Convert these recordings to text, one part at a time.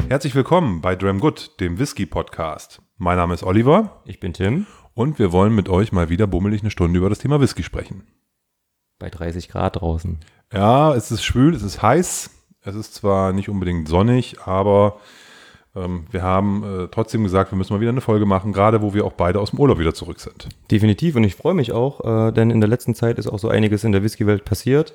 Herzlich willkommen bei Dram Good, dem Whisky-Podcast. Mein Name ist Oliver. Ich bin Tim. Und wir wollen mit euch mal wieder bummelig eine Stunde über das Thema Whisky sprechen. Bei 30 Grad draußen. Ja, es ist schwül, es ist heiß. Es ist zwar nicht unbedingt sonnig, aber wir haben trotzdem gesagt, wir müssen mal wieder eine Folge machen, gerade wo wir auch beide aus dem Urlaub wieder zurück sind. Definitiv, und ich freue mich auch, denn in der letzten Zeit ist auch so einiges in der Whisky-Welt passiert.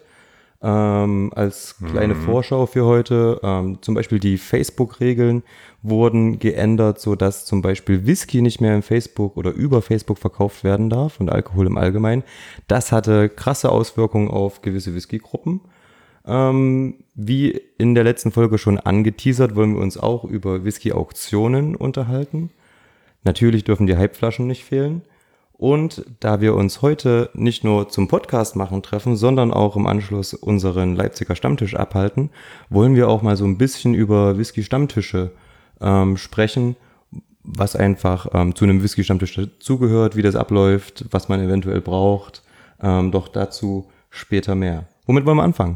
Als kleine Vorschau für heute, zum Beispiel die Facebook-Regeln wurden geändert, sodass zum Beispiel Whisky nicht mehr im Facebook oder über Facebook verkauft werden darf und Alkohol im Allgemeinen. Das hatte krasse Auswirkungen auf gewisse Whisky-Gruppen. Wie in der letzten Folge schon angeteasert, wollen wir uns auch über Whisky-Auktionen unterhalten. Natürlich dürfen die Hypeflaschen nicht fehlen. Und da wir uns heute nicht nur zum Podcast machen treffen, sondern auch im Anschluss unseren Leipziger Stammtisch abhalten, wollen wir auch mal so ein bisschen über Whisky-Stammtische sprechen, was einfach zu einem Whisky-Stammtisch dazugehört, wie das abläuft, was man eventuell braucht. Doch dazu später mehr. Womit wollen wir anfangen?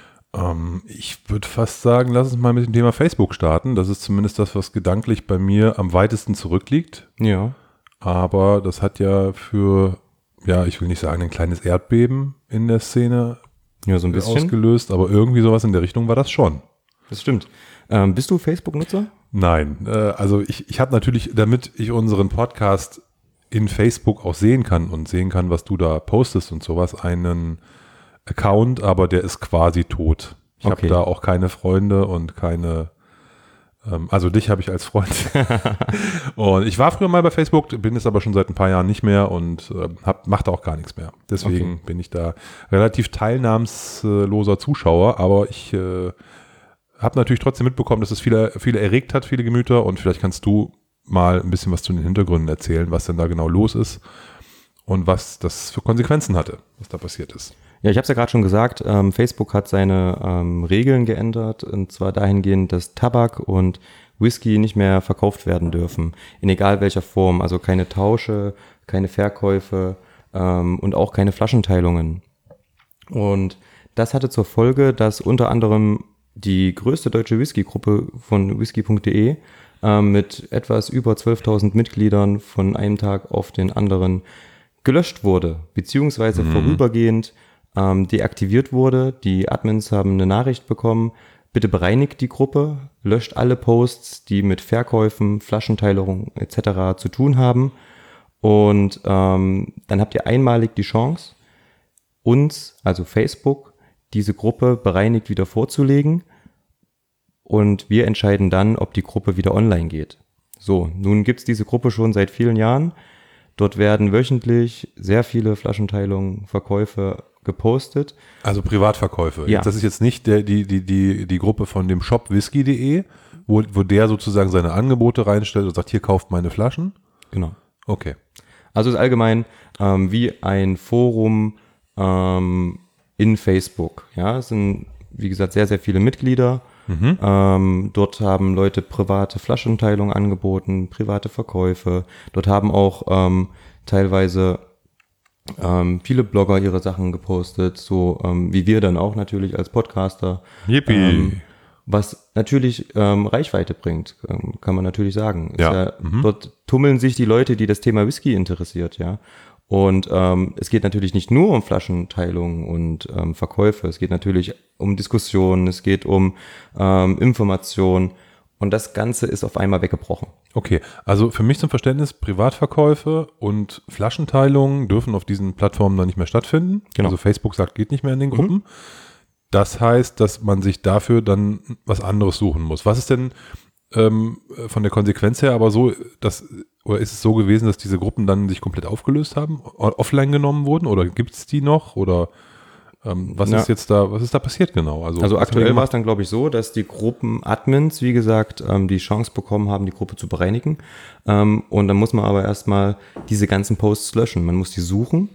Ich würde fast sagen, lass uns mal mit dem Thema Facebook starten. Das ist zumindest das, was gedanklich bei mir am weitesten zurückliegt. Ja. Aber das hat ja für, ich will nicht sagen, ein kleines Erdbeben in der Szene So ein bisschen ausgelöst, aber irgendwie sowas in der Richtung war das schon. Das stimmt. Bist du Facebook-Nutzer? Nein, also ich habe natürlich, damit ich unseren Podcast in Facebook auch sehen kann und sehen kann, was du da postest und sowas, einen Account, aber der ist quasi tot. Ich habe da auch keine Freunde und keine, also dich habe ich als Freund. Und ich war früher mal bei Facebook, bin es aber schon seit ein paar Jahren nicht mehr und mache da auch gar nichts mehr. Deswegen bin ich da relativ teilnahmsloser Zuschauer, aber ich habe natürlich trotzdem mitbekommen, dass es viele erregt hat, viele Gemüter, und vielleicht kannst du mal ein bisschen was zu den Hintergründen erzählen, was denn da genau los ist und was das für Konsequenzen hatte, was da passiert ist. Ja, ich habe es ja gerade schon gesagt, Facebook hat seine Regeln geändert, und zwar dahingehend, dass Tabak und Whisky nicht mehr verkauft werden dürfen, in egal welcher Form, also keine Tausche, keine Verkäufe und auch keine Flaschenteilungen. Und das hatte zur Folge, dass unter anderem die größte deutsche Whisky-Gruppe von whisky.de mit etwas über 12.000 Mitgliedern von einem Tag auf den anderen gelöscht wurde, beziehungsweise vorübergehend deaktiviert wurde. Die Admins haben eine Nachricht bekommen: Bitte bereinigt die Gruppe, löscht alle Posts, die mit Verkäufen, Flaschenteilung etc. zu tun haben, und dann habt ihr einmalig die Chance, uns, also Facebook, diese Gruppe bereinigt wieder vorzulegen, und wir entscheiden dann, ob die Gruppe wieder online geht. So, nun gibt's diese Gruppe schon seit vielen Jahren. Dort werden wöchentlich sehr viele Flaschenteilungen, Verkäufe gepostet. Also Privatverkäufe. Ja. Das ist jetzt nicht die Gruppe von dem Shop whisky.de, wo der sozusagen seine Angebote reinstellt und sagt, hier kauft meine Flaschen. Genau. Okay. Also es ist allgemein wie ein Forum in Facebook. Ja, es sind, wie gesagt, sehr, sehr viele Mitglieder. Dort haben Leute private Flaschenteilungen angeboten, private Verkäufe. Dort haben auch teilweise viele Blogger ihre Sachen gepostet, so wie wir dann auch natürlich als Podcaster. Yippie. Was natürlich Reichweite bringt, kann man natürlich sagen. Ja. Dort tummeln sich die Leute, die das Thema Whisky interessiert, ja. Und es geht natürlich nicht nur um Flaschenteilungen und Verkäufe, es geht natürlich um Diskussionen, es geht um Information, und das Ganze ist auf einmal weggebrochen. Okay, also für mich zum Verständnis, Privatverkäufe und Flaschenteilungen dürfen auf diesen Plattformen dann nicht mehr stattfinden. Genau. Also Facebook sagt, geht nicht mehr in den Gruppen. Das heißt, dass man sich dafür dann was anderes suchen muss. Was ist denn von der Konsequenz her aber so, oder ist es so gewesen, dass diese Gruppen dann sich komplett aufgelöst haben, offline genommen wurden, oder gibt es die noch, oder was ist da passiert genau? Also aktuell war es dann, glaube ich, so, dass die Gruppen-Admins, wie gesagt, die Chance bekommen haben, die Gruppe zu bereinigen, und dann muss man aber erstmal diese ganzen Posts löschen. Man muss die suchen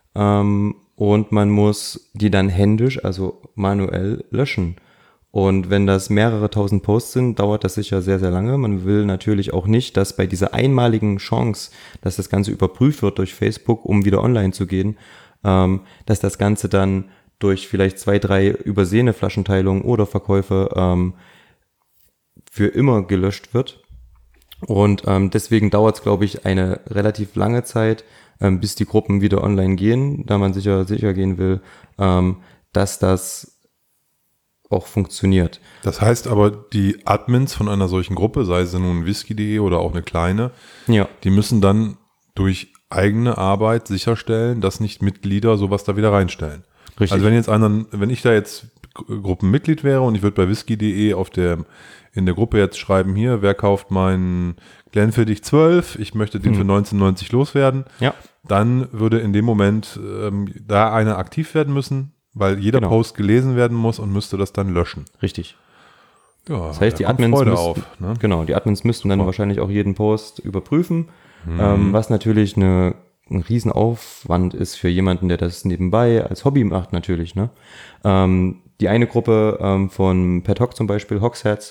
und man muss die dann händisch, also manuell löschen. Und wenn das mehrere tausend Posts sind, dauert das sicher sehr, sehr lange. Man will natürlich auch nicht, dass bei dieser einmaligen Chance, dass das Ganze überprüft wird durch Facebook, um wieder online zu gehen, dass das Ganze dann durch vielleicht 2, 3 übersehene Flaschenteilungen oder Verkäufe für immer gelöscht wird. Und deswegen dauert es, glaube ich, eine relativ lange Zeit, bis die Gruppen wieder online gehen, da man sicher gehen will, dass das auch funktioniert. Das heißt aber, die Admins von einer solchen Gruppe, sei es nun whisky.de oder auch eine kleine, Ja, die müssen dann durch eigene Arbeit sicherstellen, dass nicht Mitglieder sowas da wieder reinstellen. richtig. Also wenn ich da jetzt Gruppenmitglied wäre und ich würde bei whisky.de in der Gruppe jetzt schreiben, hier, wer kauft meinen Glenfiddich 12, ich möchte den für 19,90 loswerden, Ja, dann würde in dem Moment da einer aktiv werden müssen, weil jeder Genau. Post gelesen werden muss und müsste das dann löschen. richtig. Ja, Das heißt, da die kommt Admins Freude müssten, auf, ne? genau, die Admins müssten dann wahrscheinlich auch jeden Post überprüfen, was natürlich ein Riesenaufwand ist für jemanden, der das nebenbei als Hobby macht natürlich. Ne? Die eine Gruppe von Pat Hock zum Beispiel, Hogsheads,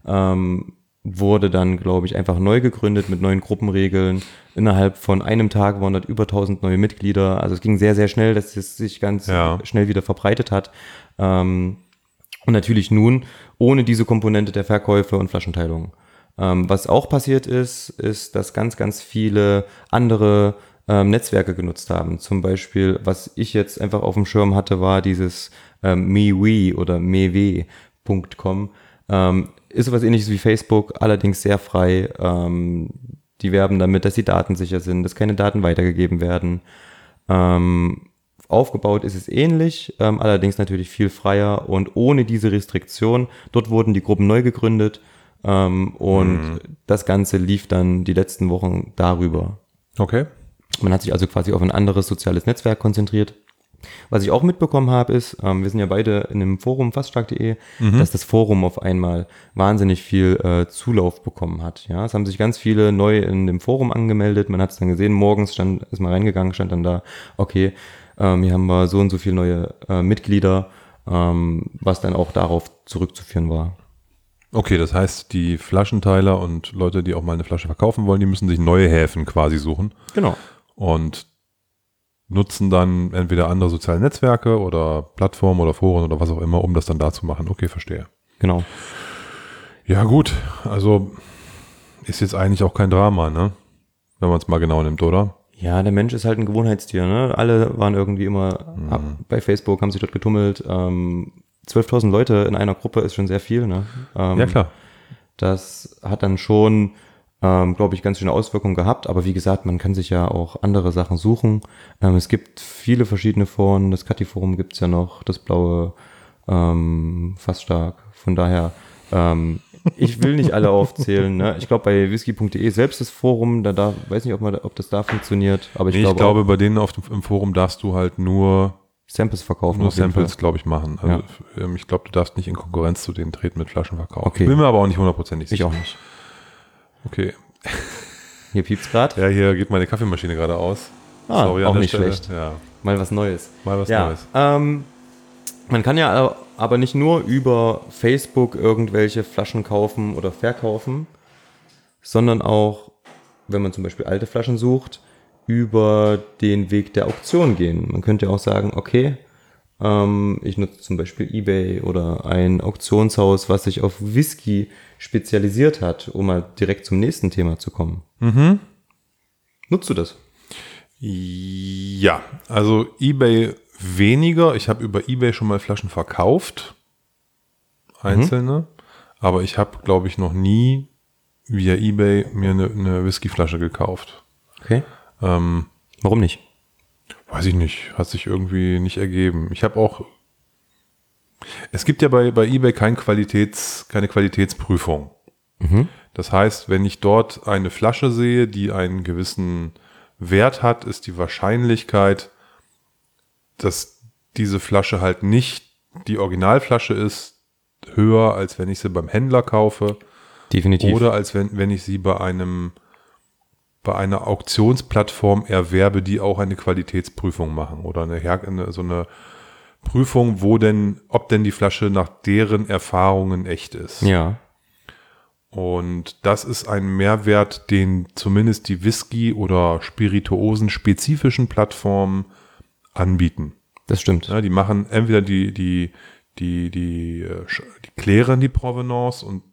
wurde dann, glaube ich, einfach neu gegründet mit neuen Gruppenregeln. Innerhalb von einem Tag waren dort über 1000 neue Mitglieder. Also es ging sehr, sehr schnell, dass es sich ganz schnell wieder verbreitet hat. Und natürlich nun ohne diese Komponente der Verkäufe und Flaschenteilung. Was auch passiert ist, dass ganz, ganz viele andere Netzwerke genutzt haben. Zum Beispiel, was ich jetzt einfach auf dem Schirm hatte, war dieses MeWe oder mewe.com. Ist sowas ähnliches wie Facebook, allerdings sehr frei. Die werben damit, dass die Daten sicher sind, dass keine Daten weitergegeben werden. Aufgebaut ist es ähnlich, allerdings natürlich viel freier und ohne diese Restriktion. Dort wurden die Gruppen neu gegründet und das Ganze lief dann die letzten Wochen darüber. Okay. Man hat sich also quasi auf ein anderes soziales Netzwerk konzentriert. Was ich auch mitbekommen habe, ist, wir sind ja beide in einem Forum, faststark.de, dass das Forum auf einmal wahnsinnig viel Zulauf bekommen hat. Ja, es haben sich ganz viele neu in dem Forum angemeldet. Man hat es dann gesehen, morgens ist mal reingegangen, stand dann da, okay, hier haben wir so und so viele neue Mitglieder, was dann auch darauf zurückzuführen war. Okay, das heißt, die Flaschenteiler und Leute, die auch mal eine Flasche verkaufen wollen, die müssen sich neue Häfen quasi suchen. Genau. Und nutzen dann entweder andere soziale Netzwerke oder Plattformen oder Foren oder was auch immer, um das dann da zu machen. Okay, verstehe. Genau. Ja gut, also ist jetzt eigentlich auch kein Drama, ne? Wenn man es mal genau nimmt, oder? Ja, der Mensch ist halt ein Gewohnheitstier, ne? Alle waren irgendwie immer bei Facebook, haben sich dort getummelt. 12.000 Leute in einer Gruppe ist schon sehr viel, ne? Ja, klar. Das hat dann schon, glaube ich, ganz schöne Auswirkungen gehabt. Aber wie gesagt, man kann sich ja auch andere Sachen suchen. Es gibt viele verschiedene Foren. Das Kati-Forum gibt's ja noch, das blaue Fassstark. Von daher, ich will nicht alle aufzählen. Ne? Ich glaube, bei whisky.de selbst das Forum, weiß nicht, ob das da funktioniert. Aber ich glaube, bei denen im Forum darfst du halt nur Samples verkaufen. Nur auf jeden Samples, Fall. glaube ich, machen. Also ich glaube, du darfst nicht in Konkurrenz zu denen treten mit Flaschenverkauf. Okay. Bin mir aber auch nicht hundertprozentig Ich sicher. auch nicht. Okay. Hier piept's gerade. Ja, hier geht meine Kaffeemaschine gerade aus. Auch an nicht der Stelle. schlecht. Ja, Mal was Neues. mal was Ja, Neues. man kann ja aber nicht nur über Facebook irgendwelche Flaschen kaufen oder verkaufen, sondern auch, wenn man zum Beispiel alte Flaschen sucht, über den Weg der Auktion gehen. Man könnte auch sagen, okay, ich nutze zum Beispiel eBay oder ein Auktionshaus, was sich auf Whisky spezialisiert hat, um mal direkt zum nächsten Thema zu kommen. Nutzt du das? Ja, also eBay weniger. Ich habe über eBay schon mal Flaschen verkauft. Einzelne. Aber ich habe, glaube ich, noch nie via eBay mir eine Whiskyflasche gekauft. Okay. Warum nicht? Weiß ich nicht. Hat sich irgendwie nicht ergeben. Ich habe auch. Es gibt ja bei eBay keine Qualitätsprüfung. Das heißt, wenn ich dort eine Flasche sehe, die einen gewissen Wert hat, ist die Wahrscheinlichkeit, dass diese Flasche halt nicht die Originalflasche ist, höher, als wenn ich sie beim Händler kaufe. Definitiv. Oder als wenn ich sie bei einer Auktionsplattform erwerbe, die auch eine Qualitätsprüfung machen. Oder so eine Prüfung, ob denn die Flasche nach deren Erfahrungen echt ist. Ja. Und das ist ein Mehrwert, den zumindest die Whisky- oder Spirituosen-spezifischen Plattformen anbieten. Das stimmt. Ja, die machen entweder die klären die Provenance und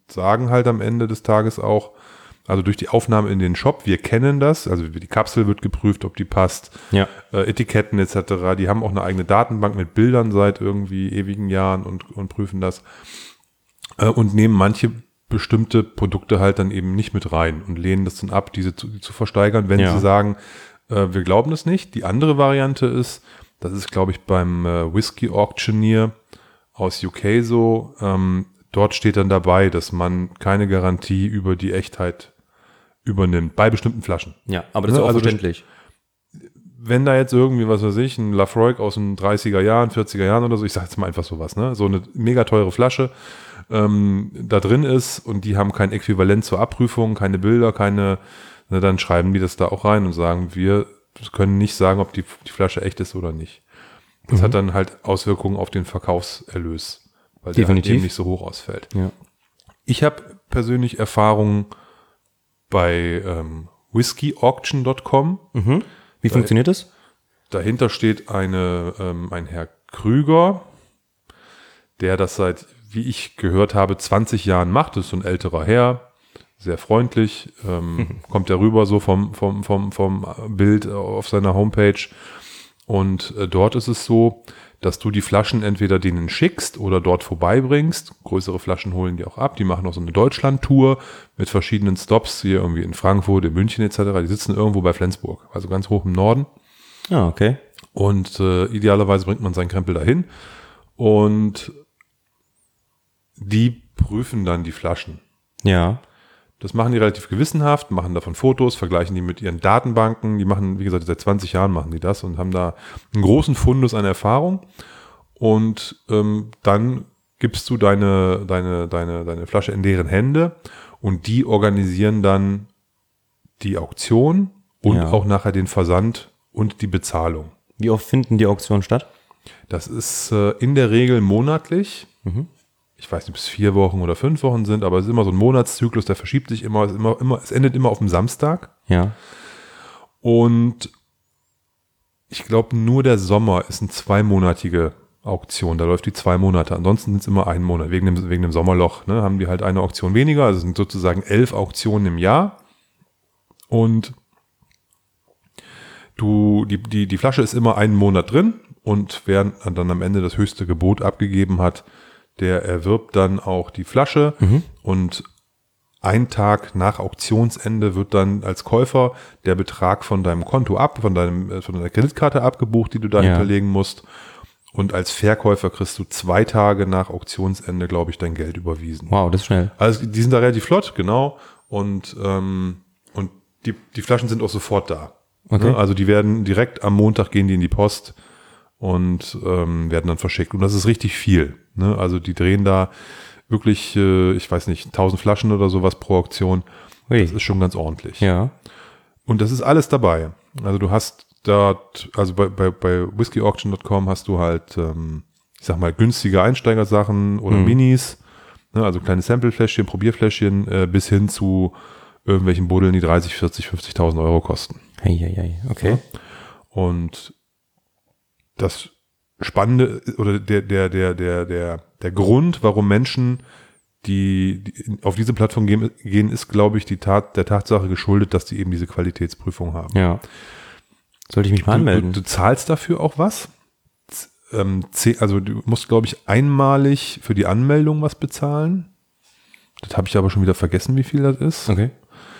sagen halt am Ende des Tages auch, also durch die Aufnahme in den Shop, wir kennen das, also die Kapsel wird geprüft, ob die passt, Ja. Etiketten etc., die haben auch eine eigene Datenbank mit Bildern seit irgendwie ewigen Jahren und prüfen das und nehmen manche bestimmte Produkte halt dann eben nicht mit rein und lehnen das dann ab, diese zu versteigern, wenn sie sagen, wir glauben das nicht. Die andere Variante ist, das ist glaube ich beim Whisky Auctioneer aus UK so, dort steht dann dabei, dass man keine Garantie über die Echtheit übernimmt, bei bestimmten Flaschen. Ja, aber das ist auch verständlich. Wenn da jetzt irgendwie, was weiß ich, ein Lafroig aus den 30er Jahren, 40er Jahren oder so, ich sag jetzt mal einfach sowas, ne, so eine mega teure Flasche da drin ist und die haben kein Äquivalent zur Abprüfung, keine Bilder, dann schreiben die das da auch rein und sagen, wir können nicht sagen, ob die Flasche echt ist oder nicht. Das hat dann halt Auswirkungen auf den Verkaufserlös, weil der halt eben nicht so hoch ausfällt. Ja. Ich habe persönlich Erfahrungen bei whiskyauction.com. Wie funktioniert das? Dahinter steht ein Herr Krüger, der das seit, wie ich gehört habe, 20 Jahren macht. Das ist so ein älterer Herr, sehr freundlich, kommt er rüber so vom Bild auf seiner Homepage. Und dort ist es so, dass du die Flaschen entweder denen schickst oder dort vorbeibringst. Größere Flaschen holen die auch ab. Die machen auch so eine Deutschland-Tour mit verschiedenen Stops, hier irgendwie in Frankfurt, in München etc. Die sitzen irgendwo bei Flensburg, also ganz hoch im Norden. Ah, okay. Und idealerweise bringt man seinen Krempel dahin. Und die prüfen dann die Flaschen. Ja. Das machen die relativ gewissenhaft, machen davon Fotos, vergleichen die mit ihren Datenbanken. Die machen, wie gesagt, seit 20 Jahren machen die das und haben da einen großen Fundus an Erfahrung. Und dann gibst du deine Flasche in deren Hände und die organisieren dann die Auktion und auch nachher den Versand und die Bezahlung. Wie oft finden die Auktionen statt? Das ist in der Regel monatlich. Ich weiß nicht, ob es 4 Wochen oder 5 Wochen sind, aber es ist immer so ein Monatszyklus, der verschiebt sich immer, es endet immer auf dem Samstag. Ja. Und ich glaube, nur der Sommer ist eine 2-monatige Auktion. Da läuft die 2 Monate. Ansonsten sind es immer 1 Monat. Wegen dem Sommerloch, ne, haben die halt eine Auktion weniger. Also es sind sozusagen 11 Auktionen im Jahr. Und die Flasche ist immer 1 Monat drin. Und wer dann am Ende das höchste Gebot abgegeben hat, der erwirbt dann auch die Flasche und einen Tag nach Auktionsende wird dann als Käufer der Betrag von deinem Konto von deiner Kreditkarte abgebucht, die du da hinterlegen musst. Und als Verkäufer kriegst du 2 Tage nach Auktionsende, glaube ich, dein Geld überwiesen. Wow, das ist schnell. Also die sind da relativ flott, genau. Und die Flaschen sind auch sofort da. Okay. Ne? Also die werden direkt am Montag gehen die in die Post und werden dann verschickt. Und das ist richtig viel. Ne? Also die drehen da wirklich, ich weiß nicht, 1000 Flaschen oder sowas pro Auktion. Ui. Das ist schon ganz ordentlich. Ja. Und das ist alles dabei. Also du hast dort, also bei whiskyauction.com hast du halt, ich sag mal, günstige Einsteigersachen oder Minis, ne? Also kleine Samplefläschchen, Probierfläschchen, bis hin zu irgendwelchen Buddeln, die 30, 40, 50.000 Euro kosten. Okay. Ja? Und das Spannende oder der Grund, warum Menschen die auf diese Plattform gehen, ist, glaube ich, der Tatsache geschuldet, dass die eben diese Qualitätsprüfung haben. Ja. Sollte ich mich mal anmelden? Du zahlst dafür auch was? Also du musst, glaube ich, einmalig für die Anmeldung was bezahlen. Das habe ich aber schon wieder vergessen, wie viel das ist. Okay.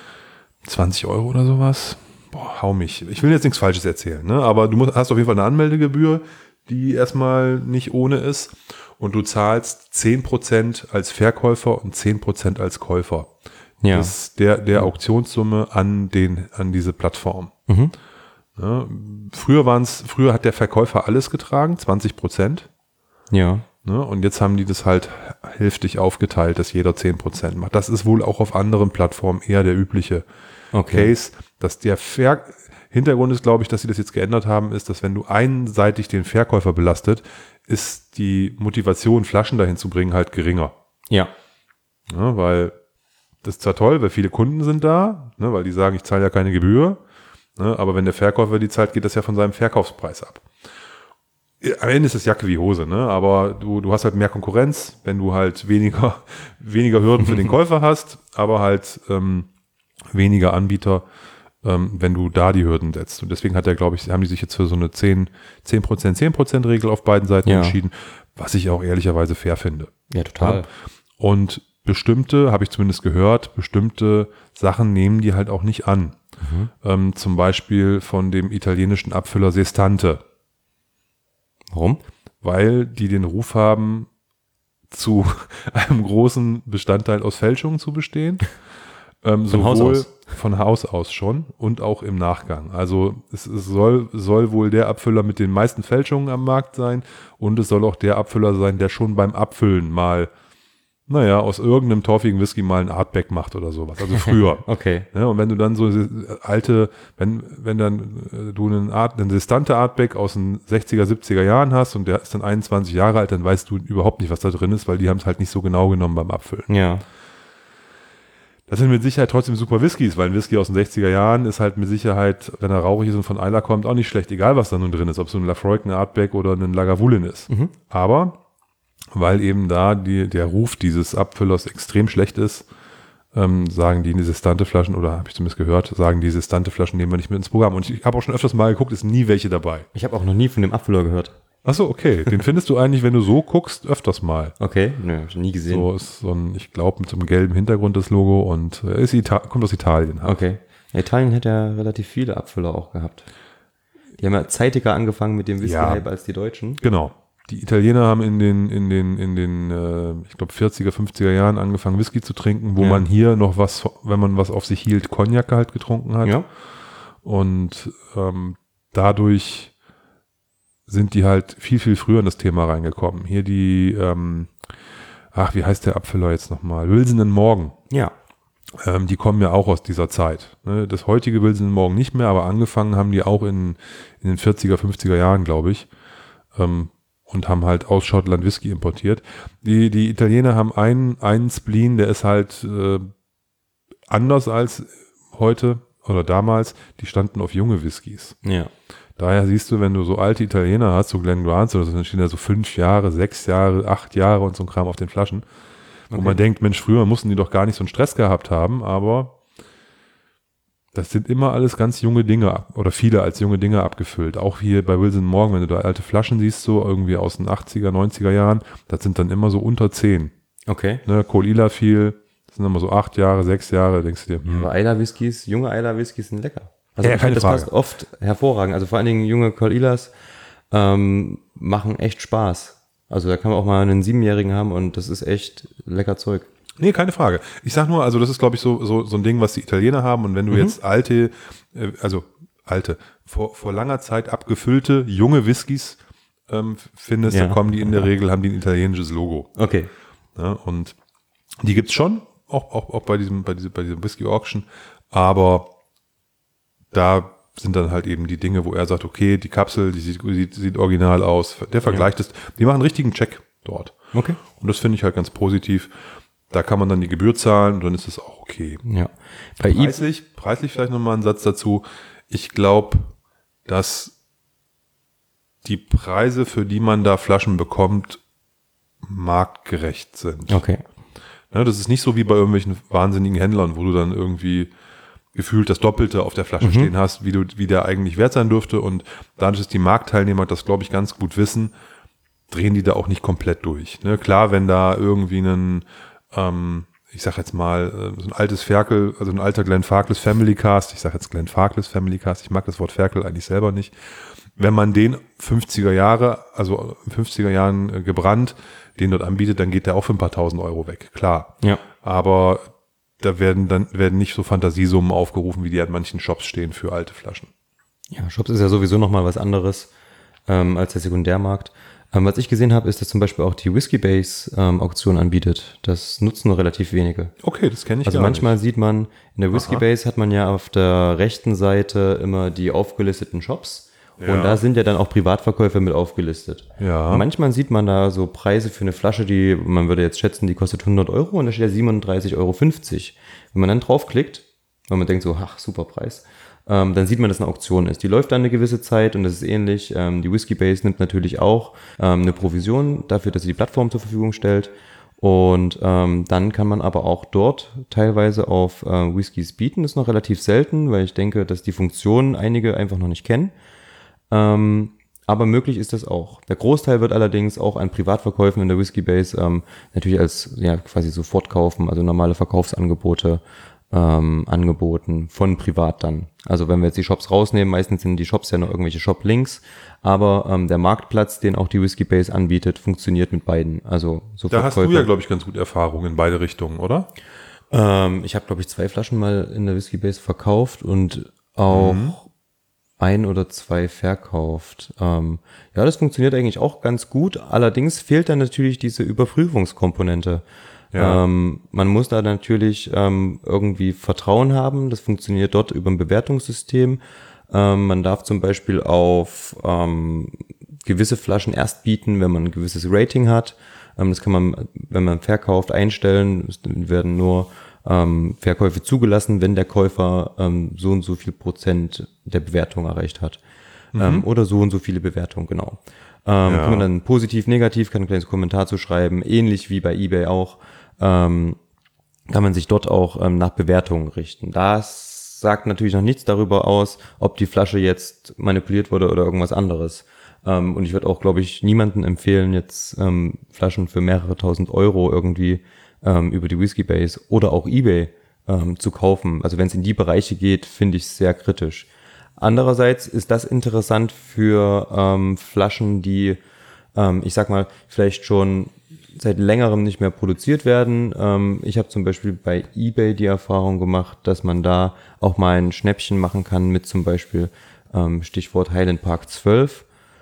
20 Euro oder sowas. Boah, hau mich. Ich will jetzt nichts Falsches erzählen, ne? Aber du hast auf jeden Fall eine Anmeldegebühr, die erstmal nicht ohne ist. Und du zahlst 10% als Verkäufer und 10% als Käufer. Ja. Das ist der Auktionssumme an diese Plattform. Ja, früher hat der Verkäufer alles getragen, 20%. Ja. Ne? Und jetzt haben die das halt hälftig aufgeteilt, dass jeder 10% macht. Das ist wohl auch auf anderen Plattformen eher der übliche Case, dass der Hintergrund ist, glaube ich, dass sie das jetzt geändert haben, ist, dass wenn du einseitig den Verkäufer belastet, ist die Motivation, Flaschen dahin zu bringen, halt geringer. Ja. Ja, weil das ist zwar toll, weil viele Kunden sind da, ne, weil die sagen, ich zahle ja keine Gebühr, ne, aber wenn der Verkäufer die zahlt, geht das ja von seinem Verkaufspreis ab. am Ende ist es Jacke wie Hose, ne? Aber du hast halt mehr Konkurrenz, wenn du halt weniger Hürden für den Käufer hast, aber halt weniger Anbieter, wenn du da die Hürden setzt. Und deswegen haben die sich jetzt für so eine 10% Regel auf beiden Seiten entschieden, was ich auch ehrlicherweise fair finde. Ja, total. Ja? Und bestimmte, habe ich zumindest gehört, bestimmte Sachen nehmen die halt auch nicht an. Zum Beispiel von dem italienischen Abfüller Sestante. Warum? Weil die den Ruf haben, zu einem großen Bestandteil aus Fälschungen zu bestehen. Sowohl von Haus aus schon und auch im Nachgang. Also es soll wohl der Abfüller mit den meisten Fälschungen am Markt sein und es soll auch der Abfüller sein, der schon beim Abfüllen mal, aus irgendeinem torfigen Whisky mal ein Artback macht oder sowas. Also früher. Okay. Ja, und wenn du dann so alte, wenn dann du einen Sestante Artback aus den 60er, 70er Jahren hast und der ist dann 21 Jahre alt, dann weißt du überhaupt nicht, was da drin ist, weil die haben es halt nicht so genau genommen beim Abfüllen. Ja. Das sind mit Sicherheit trotzdem super Whiskys, weil ein Whisky aus den 60er Jahren ist halt mit Sicherheit, wenn er rauchig ist und von Islay kommt, auch nicht schlecht, egal was da nun drin ist, ob es so ein Lafroig, ein Artback oder ein Lagavulin ist. Aber weil eben da der Ruf dieses Abfüllers extrem schlecht ist, sagen die Sestante-Flaschen, oder habe ich zumindest gehört, sagen die Sestante-Flaschen nehmen wir nicht mit ins Programm. Und ich habe auch schon öfters mal geguckt, ist nie welche dabei. Ich habe auch noch nie von dem Abfüller gehört. Achso, okay. Den findest du eigentlich, wenn du so guckst, öfters mal. Okay, nö, nie gesehen. So ist so ein, ich glaube, mit so einem gelben Hintergrund das Logo und kommt aus Italien. Halt. Okay. Ja, Italien hat ja relativ viele Abfüller auch gehabt. Die haben ja zeitiger angefangen mit dem Whisky-Hype als die Deutschen. Genau. Die Italiener haben in den ich glaube 40er, 50er Jahren angefangen Whisky zu trinken, wo man hier noch wenn man was auf sich hielt, Cognac halt getrunken hat. Ja. Und dadurch sind die halt viel, viel früher in das Thema reingekommen. Hier die, wie heißt der Abfüller jetzt nochmal? Wilson & Morgan. Ja. Die kommen ja auch aus dieser Zeit. Ne? Das heutige Wilson & Morgan nicht mehr, aber angefangen haben die auch in den 40er, 50er Jahren, glaube ich. Und haben halt aus Schottland Whisky importiert. Die Italiener haben einen Spleen, der ist halt anders als heute oder damals. Die standen auf junge Whiskys. Ja. Daher siehst du, wenn du so alte Italiener hast, so Glen Grants oder so, dann stehen da so 5 Jahre, 6 Jahre, 8 Jahre und so ein Kram auf den Flaschen. Wo man denkt, Mensch, früher mussten die doch gar nicht so einen Stress gehabt haben, aber das sind immer alles ganz junge Dinge oder viele als junge Dinge abgefüllt. Auch hier bei Wilson & Morgan, wenn du da alte Flaschen siehst, so irgendwie aus den 80er, 90er Jahren, das sind dann immer so unter 10. Okay. Ne, Cole Ila viel, das sind immer so 8 Jahre, 6 Jahre, denkst du dir. Aber Islay-Whiskys, junge Islay-Whiskys sind lecker. Also ja, keine das Frage. passt oft hervorragend. Also vor allen Dingen junge Cole Ilas machen echt Spaß. Also da kann man auch mal einen 7-Jährigen haben und das ist echt lecker Zeug. Nee, keine Frage. Ich sag nur, also das ist, glaube ich, so ein Ding, was die Italiener haben. Und wenn du jetzt vor langer Zeit abgefüllte, junge Whiskys findest, dann kommen die in der Regel, haben die ein italienisches Logo. Okay. Ja, und die gibt's schon, auch bei diesem Whisky Auction. Aber da sind dann halt eben die Dinge, wo er sagt, okay, die Kapsel, die sieht original aus. Der vergleicht es. Die machen einen richtigen Check dort. Okay. Und das finde ich halt ganz positiv. Da kann man dann die Gebühr zahlen und dann ist es auch okay. Ja. Preislich vielleicht nochmal ein Satz dazu. Ich glaube, dass die Preise, für die man da Flaschen bekommt, marktgerecht sind. Okay. Ja, das ist nicht so wie bei irgendwelchen wahnsinnigen Händlern, wo du dann irgendwie gefühlt das Doppelte auf der Flasche stehen hast, wie der eigentlich wert sein dürfte. Und dadurch, dass die Marktteilnehmer das, glaube ich, ganz gut wissen, drehen die da auch nicht komplett durch. Ne? Klar, wenn da irgendwie ich sag jetzt mal, so ein altes Ferkel, also ein alter Glenfarclas Family Cast, ich mag das Wort Ferkel eigentlich selber nicht. Wenn man den 50er Jahre, also in 50er Jahren gebrannt, den dort anbietet, dann geht der auch für ein paar tausend Euro weg, klar. Ja. Aber da werden nicht so Fantasiesummen aufgerufen, wie die an manchen Shops stehen für alte Flaschen. Ja, Shops ist ja sowieso nochmal was anderes als der Sekundärmarkt. Was ich gesehen habe, ist, dass zum Beispiel auch die Whiskey Base Auktion anbietet. Das nutzen nur relativ wenige. Okay, das kenne ich Also gar manchmal nicht. sieht man, in der Whiskey Base hat man ja auf der rechten Seite immer die aufgelisteten Shops. Ja. Und da sind ja dann auch Privatverkäufer mit aufgelistet. Ja. Und manchmal sieht man da so Preise für eine Flasche, die, man würde jetzt schätzen, die kostet 100 Euro und da steht ja 37,50 Euro. Wenn man dann draufklickt, weil man denkt so, ach, super Preis, dann sieht man, dass eine Auktion ist. Die läuft dann eine gewisse Zeit und das ist ähnlich. Die Whiskey-Base nimmt natürlich auch eine Provision dafür, dass sie die Plattform zur Verfügung stellt. Und dann kann man aber auch dort teilweise auf Whiskys bieten. Das ist noch relativ selten, weil ich denke, dass die Funktionen einige einfach noch nicht kennen. Aber möglich ist das auch. Der Großteil wird allerdings auch an Privatverkäufen in der Whiskey-Base natürlich als quasi sofort kaufen, also normale Verkaufsangebote angeboten von privat dann. Also wenn wir jetzt die Shops rausnehmen, meistens sind die Shops ja noch irgendwelche Shop-Links, aber der Marktplatz, den auch die Whiskey-Base anbietet, funktioniert mit beiden. Also da hast du ja, glaube ich, ganz gut Erfahrung in beide Richtungen, oder? Ich habe, glaube ich, 2 Flaschen mal in der Whiskey-Base verkauft und auch 1 oder 2 verkauft. Das funktioniert eigentlich auch ganz gut. Allerdings fehlt dann natürlich diese Überprüfungskomponente. Ja. Man muss da natürlich irgendwie Vertrauen haben. Das funktioniert dort über ein Bewertungssystem. Man darf zum Beispiel auf gewisse Flaschen erst bieten, wenn man ein gewisses Rating hat. Das kann man, wenn man verkauft, einstellen. Es werden nur Verkäufe zugelassen, wenn der Käufer so und so viel Prozent der Bewertung erreicht hat. Oder so und so viele Bewertungen, genau. Kann man dann positiv, negativ, kann ein kleines Kommentar zu schreiben, ähnlich wie bei eBay auch. Kann man sich dort auch nach Bewertungen richten. Das sagt natürlich noch nichts darüber aus, ob die Flasche jetzt manipuliert wurde oder irgendwas anderes. Und ich würde auch, glaube ich, niemanden empfehlen, jetzt Flaschen für mehrere tausend Euro irgendwie über die Whiskey-Base oder auch eBay zu kaufen. Also wenn es in die Bereiche geht, finde ich es sehr kritisch. Andererseits ist das interessant für Flaschen, die, ich sag mal, vielleicht schon seit längerem nicht mehr produziert werden. Ich habe zum Beispiel bei eBay die Erfahrung gemacht, dass man da auch mal ein Schnäppchen machen kann mit zum Beispiel Stichwort Highland Park 12.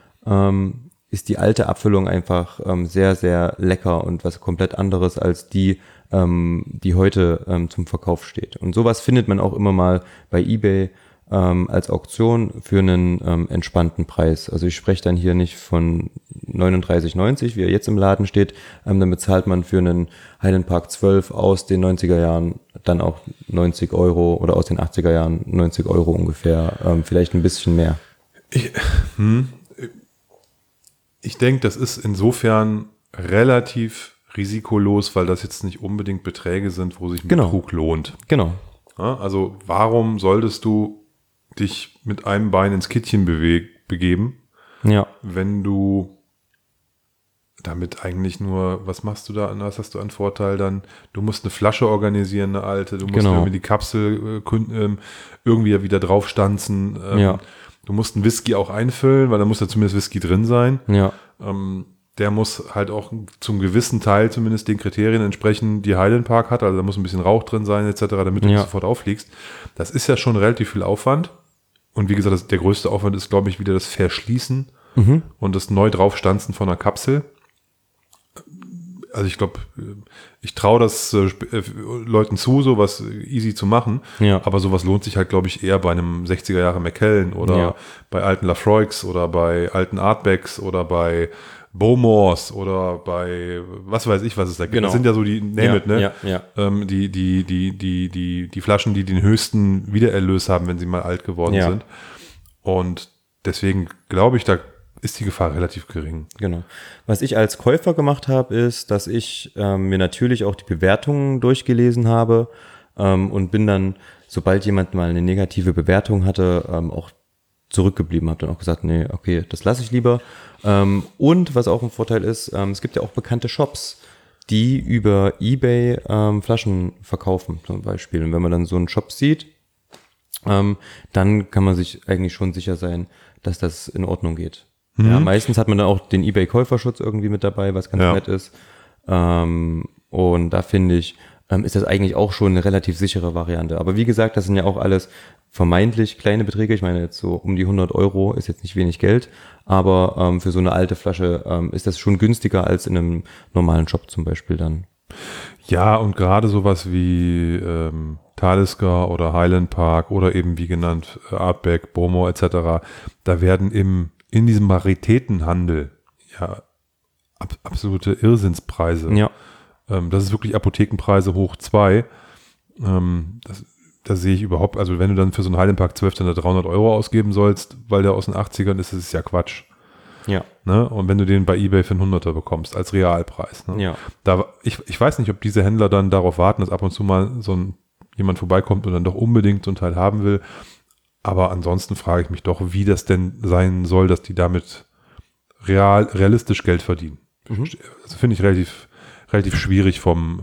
Ist die alte Abfüllung einfach sehr, sehr lecker und was komplett anderes als die, die heute zum Verkauf steht. Und sowas findet man auch immer mal bei eBay als Auktion für einen entspannten Preis. Also ich spreche dann hier nicht von 39,90, wie er jetzt im Laden steht. Dann bezahlt man für einen Highland Park 12 aus den 90er Jahren dann auch 90 Euro oder aus den 80er Jahren 90 Euro ungefähr, vielleicht ein bisschen mehr. Ich denke, das ist insofern relativ risikolos, weil das jetzt nicht unbedingt Beträge sind, wo sich ein Betrug lohnt. Genau. Ja, also warum solltest du dich mit einem Bein ins Kittchen begeben, wenn du damit eigentlich nur, was machst du da, was hast du an Vorteil dann? Du musst eine Flasche organisieren, eine alte, du musst irgendwie die Kapsel irgendwie wieder draufstanzen. Du musst einen Whisky auch einfüllen, weil da muss ja zumindest Whisky drin sein. Der muss halt auch zum gewissen Teil zumindest den Kriterien entsprechen, die Highland Park hat. Also da muss ein bisschen Rauch drin sein etc., damit du nicht sofort auffliegst. Das ist ja schon relativ viel Aufwand. Und wie gesagt, der größte Aufwand ist, glaube ich, wieder das Verschließen und das neu draufstanzen von einer Kapsel. Also ich glaube, ich traue das Leuten zu, sowas easy zu machen. Aber sowas lohnt sich halt, glaube ich, eher bei einem 60er Jahre Macallan oder bei alten Lafroigs oder bei alten Artbacks oder bei Bowmores oder bei was weiß ich, was es da gibt. Das sind ja so die, name it, ne? Die Flaschen, die den höchsten Wiedererlös haben, wenn sie mal alt geworden sind. Und deswegen glaube ich, da ist die Gefahr relativ gering. Genau. Was ich als Käufer gemacht habe, ist, dass ich mir natürlich auch die Bewertungen durchgelesen habe und bin dann, sobald jemand mal eine negative Bewertung hatte, auch zurückgeblieben, habe dann auch gesagt, nee, okay, das lasse ich lieber. Und was auch ein Vorteil ist, es gibt ja auch bekannte Shops, die über eBay Flaschen verkaufen zum Beispiel. Und wenn man dann so einen Shop sieht, dann kann man sich eigentlich schon sicher sein, dass das in Ordnung geht. Ja, meistens hat man dann auch den eBay-Käuferschutz irgendwie mit dabei, was ganz nett ist. Und da finde ich, ist das eigentlich auch schon eine relativ sichere Variante. Aber wie gesagt, das sind ja auch alles vermeintlich kleine Beträge. Ich meine jetzt so um die 100 Euro ist jetzt nicht wenig Geld, aber für so eine alte Flasche ist das schon günstiger als in einem normalen Shop zum Beispiel dann. Ja, und gerade sowas wie Talisker oder Highland Park oder eben wie genannt Artback, Bowmore etc., da werden in diesem Raritätenhandel absolute Irrsinnspreise. Das ist wirklich Apothekenpreise hoch 2. da sehe ich überhaupt, also wenn du dann für so einen Heidenpark 300 Euro ausgeben sollst, weil der aus den 80ern ist, ist es ja Quatsch. Ja. Ne? Und wenn du den bei eBay für einen 100er bekommst, als Realpreis. Ne? Ja. Ich weiß nicht, ob diese Händler dann darauf warten, dass ab und zu mal jemand vorbeikommt und dann doch unbedingt so ein Teil haben will. Aber ansonsten frage ich mich doch, wie das denn sein soll, dass die damit realistisch Geld verdienen. Das finde ich relativ schwierig vom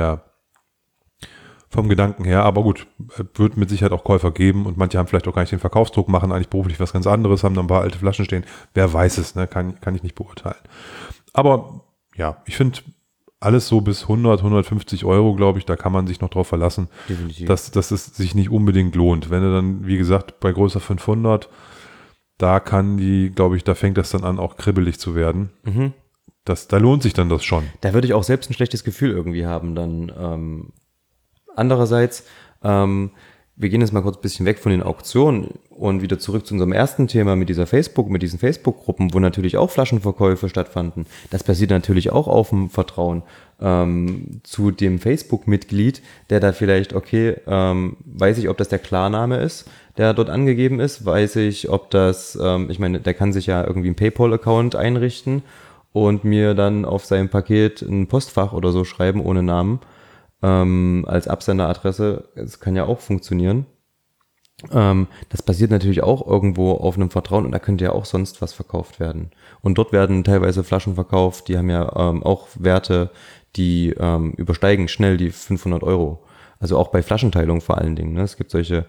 Gedanken her. Aber gut, wird mit Sicherheit auch Käufer geben und manche haben vielleicht auch gar nicht den Verkaufsdruck, machen eigentlich beruflich was ganz anderes, haben dann ein paar alte Flaschen stehen. Wer weiß es, ne? Kann ich nicht beurteilen. Aber ja, ich finde alles so bis 100, 150 Euro, glaube ich, da kann man sich noch drauf verlassen, dass es sich nicht unbedingt lohnt. Wenn du dann, wie gesagt, bei größer 500, da da fängt das dann an, auch kribbelig zu werden. Da lohnt sich dann das schon. Da würde ich auch selbst ein schlechtes Gefühl irgendwie haben, dann andererseits, wir gehen jetzt mal kurz ein bisschen weg von den Auktionen und wieder zurück zu unserem ersten Thema mit diesen Facebook-Gruppen, wo natürlich auch Flaschenverkäufe stattfanden. Das basiert natürlich auch auf dem Vertrauen zu dem Facebook-Mitglied, der da vielleicht, weiß ich, ob das der Klarname ist, der dort angegeben ist, weiß ich, ob das, ich meine, der kann sich ja irgendwie einen PayPal-Account einrichten und mir dann auf seinem Paket ein Postfach oder so schreiben ohne Namen. Als Absenderadresse, das kann ja auch funktionieren. Das basiert natürlich auch irgendwo auf einem Vertrauen und da könnte ja auch sonst was verkauft werden. Und dort werden teilweise Flaschen verkauft, die haben ja auch Werte, die übersteigen schnell die 500 Euro. Also auch bei Flaschenteilung vor allen Dingen. Ne? Es gibt solche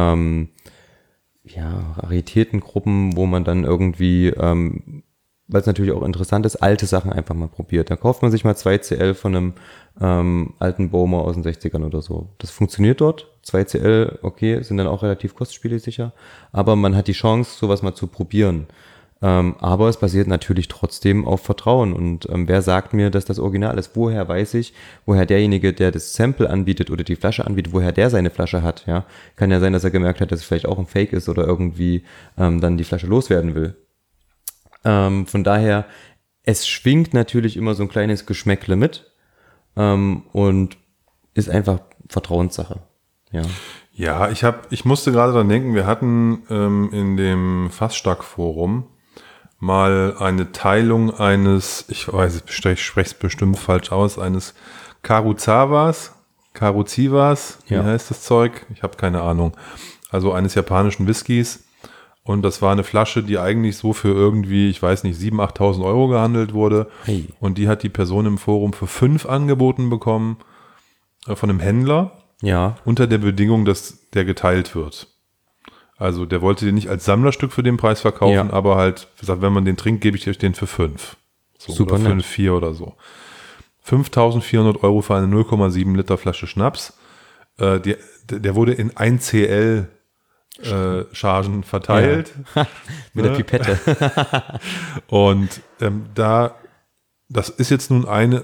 Raritätengruppen, wo man dann irgendwie weil es natürlich auch interessant ist, alte Sachen einfach mal probiert. Da kauft man sich mal 2 CL von einem alten Bowmer aus den 60ern oder so. Das funktioniert dort. 2 CL, sind dann auch relativ kostspielsicher. Aber man hat die Chance, sowas mal zu probieren. Aber es basiert natürlich trotzdem auf Vertrauen. Und wer sagt mir, dass das Original ist? Woher weiß ich, woher derjenige, der das Sample anbietet oder die Flasche anbietet, woher der seine Flasche hat? Ja, kann ja sein, dass er gemerkt hat, dass es vielleicht auch ein Fake ist oder irgendwie dann die Flasche loswerden will. Von daher, es schwingt natürlich immer so ein kleines Geschmäckle mit und ist einfach Vertrauenssache. Ja, ich musste gerade dran denken, wir hatten in dem Fassstark-Forum mal eine Teilung eines, ich spreche es bestimmt falsch aus, eines Karuzivas, wie heißt das Zeug? Ich habe keine Ahnung. Also eines japanischen Whiskys. Und das war eine Flasche, die eigentlich so für irgendwie, ich weiß nicht, 7.000, 8.000 Euro gehandelt wurde. Hey. Und die hat die Person im Forum für 5 angeboten bekommen von einem Händler. Ja. Unter der Bedingung, dass der geteilt wird. Also der wollte den nicht als Sammlerstück für den Preis verkaufen, aber halt, gesagt, wenn man den trinkt, gebe ich euch den für 5. So, super oder für nett. 4 oder so. 5.400 Euro für eine 0,7 Liter Flasche Schnaps. Der wurde in 1 CL Chargen verteilt. Ja. Mit der Pipette. Und das ist jetzt nun ein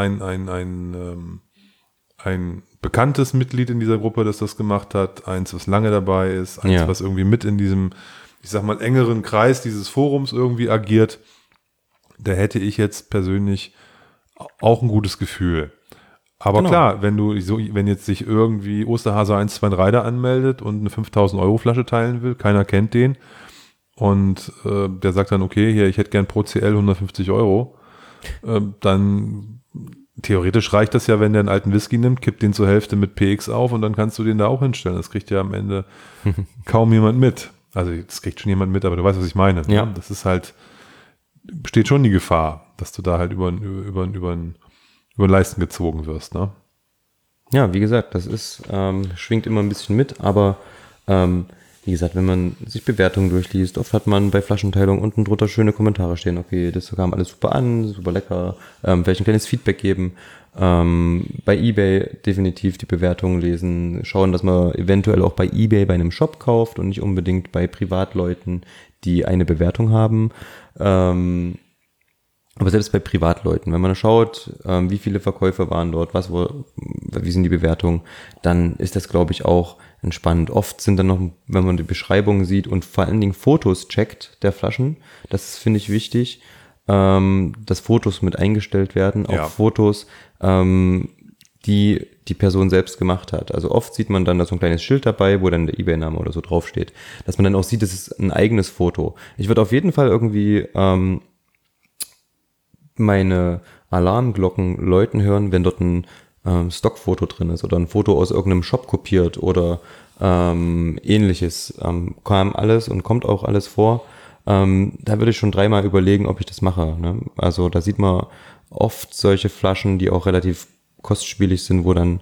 bekanntes Mitglied in dieser Gruppe, das das gemacht hat, eins, was lange dabei ist, eins, was irgendwie mit in diesem, ich sag mal, engeren Kreis dieses Forums irgendwie agiert. Da hätte ich jetzt persönlich auch ein gutes Gefühl. Aber klar, wenn jetzt sich irgendwie Osterhase 123 da anmeldet und eine 5.000 Euro Flasche teilen will, keiner kennt den und der sagt dann, okay, hier, ich hätte gern pro CL 150 Euro, dann theoretisch reicht das ja, wenn der einen alten Whisky nimmt, kippt den zur Hälfte mit PX auf und dann kannst du den da auch hinstellen. Das kriegt ja am Ende kaum jemand mit. Also das kriegt schon jemand mit, aber du weißt, was ich meine. Ja. Ne? Das ist halt, besteht schon die Gefahr, dass du da halt über den Leisten gezogen wirst, ne? Ja, wie gesagt, das ist, schwingt immer ein bisschen mit, aber wie gesagt, wenn man sich Bewertungen durchliest, oft hat man bei Flaschenteilung unten drunter schöne Kommentare stehen, okay, das kam alles super an, super lecker, vielleicht ein kleines Feedback geben, bei eBay definitiv die Bewertungen lesen, schauen, dass man eventuell auch bei eBay bei einem Shop kauft und nicht unbedingt bei Privatleuten, die eine Bewertung haben, aber selbst bei Privatleuten, wenn man schaut, wie viele Verkäufe waren dort, wie sind die Bewertungen, dann ist das, glaube ich, auch entspannend. Oft sind dann noch, wenn man die Beschreibung sieht und vor allen Dingen Fotos checkt der Flaschen, das finde ich wichtig, dass Fotos mit eingestellt werden, auch Fotos, die die die Person selbst gemacht hat. Also oft sieht man dann da so ein kleines Schild dabei, wo dann der eBay-Name oder so draufsteht. Dass man dann auch sieht, das ist ein eigenes Foto. Ich würde auf jeden Fall irgendwie meine Alarmglocken läuten hören, wenn dort ein Stockfoto drin ist oder ein Foto aus irgendeinem Shop kopiert oder ähnliches. Kam alles und kommt auch alles vor. Da würde ich schon dreimal überlegen, ob ich das mache. Ne? Also da sieht man oft solche Flaschen, die auch relativ kostspielig sind, wo dann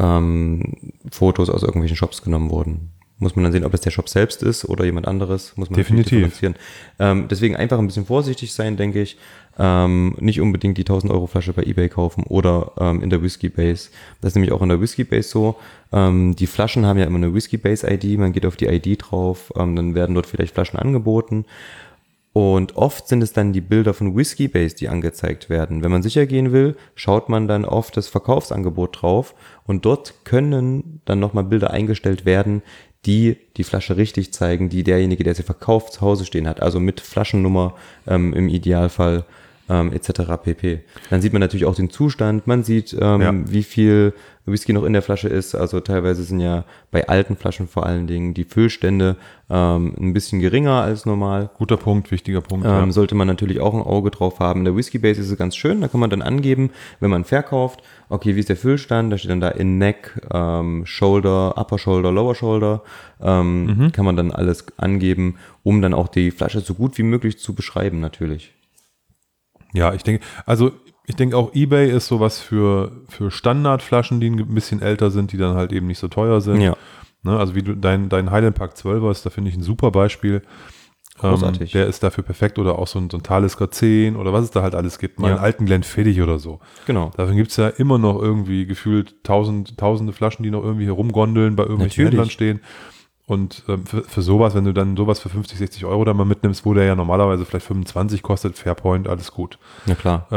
Fotos aus irgendwelchen Shops genommen wurden. Muss man dann sehen, ob es der Shop selbst ist oder jemand anderes. Muss man definitiv differenzieren. Deswegen einfach ein bisschen vorsichtig sein, denke ich. Nicht unbedingt die 1.000-Euro-Flasche bei eBay kaufen oder in der Whiskey Base. Das ist nämlich auch in der Whiskey Base so. Die Flaschen haben ja immer eine Whiskey Base ID. Man geht auf die ID drauf. Dann werden dort vielleicht Flaschen angeboten. Und oft sind es dann die Bilder von Whiskey Base, die angezeigt werden. Wenn man sicher gehen will, schaut man dann auf das Verkaufsangebot drauf und dort können dann nochmal Bilder eingestellt werden, die die Flasche richtig zeigen, die derjenige, der sie verkauft, zu Hause stehen hat. Also mit Flaschennummer im Idealfall etc. pp. Dann sieht man natürlich auch den Zustand, man sieht, wie viel Whisky noch in der Flasche ist. Also teilweise sind ja bei alten Flaschen vor allen Dingen die Füllstände ein bisschen geringer als normal. Guter Punkt, wichtiger Punkt. Sollte man natürlich auch ein Auge drauf haben. In der Whiskey Base ist es ganz schön, da kann man dann angeben, wenn man verkauft, okay, wie ist der Füllstand? Da steht dann da in Neck, Shoulder, Upper Shoulder, Lower Shoulder. Kann man dann alles angeben, um dann auch die Flasche so gut wie möglich zu beschreiben natürlich. Ja, ich denke auch eBay ist sowas für Standardflaschen, die ein bisschen älter sind, die dann halt eben nicht so teuer sind. Ja. Ne, also wie du dein Highland Park 12er ist, da finde ich ein super Beispiel. Großartig. Der ist dafür perfekt oder auch so ein Talisker 10 oder was es da halt alles gibt. Mal einen alten Glenfiddich oder so. Genau. Dafür gibt es ja immer noch irgendwie gefühlt tausende Flaschen, die noch irgendwie herumgondeln, bei irgendwelchen Händlern stehen. Und für sowas, wenn du dann sowas für 50, 60 Euro da mal mitnimmst, wo der ja normalerweise vielleicht 25 kostet, Fairpoint, alles gut. Ja, klar.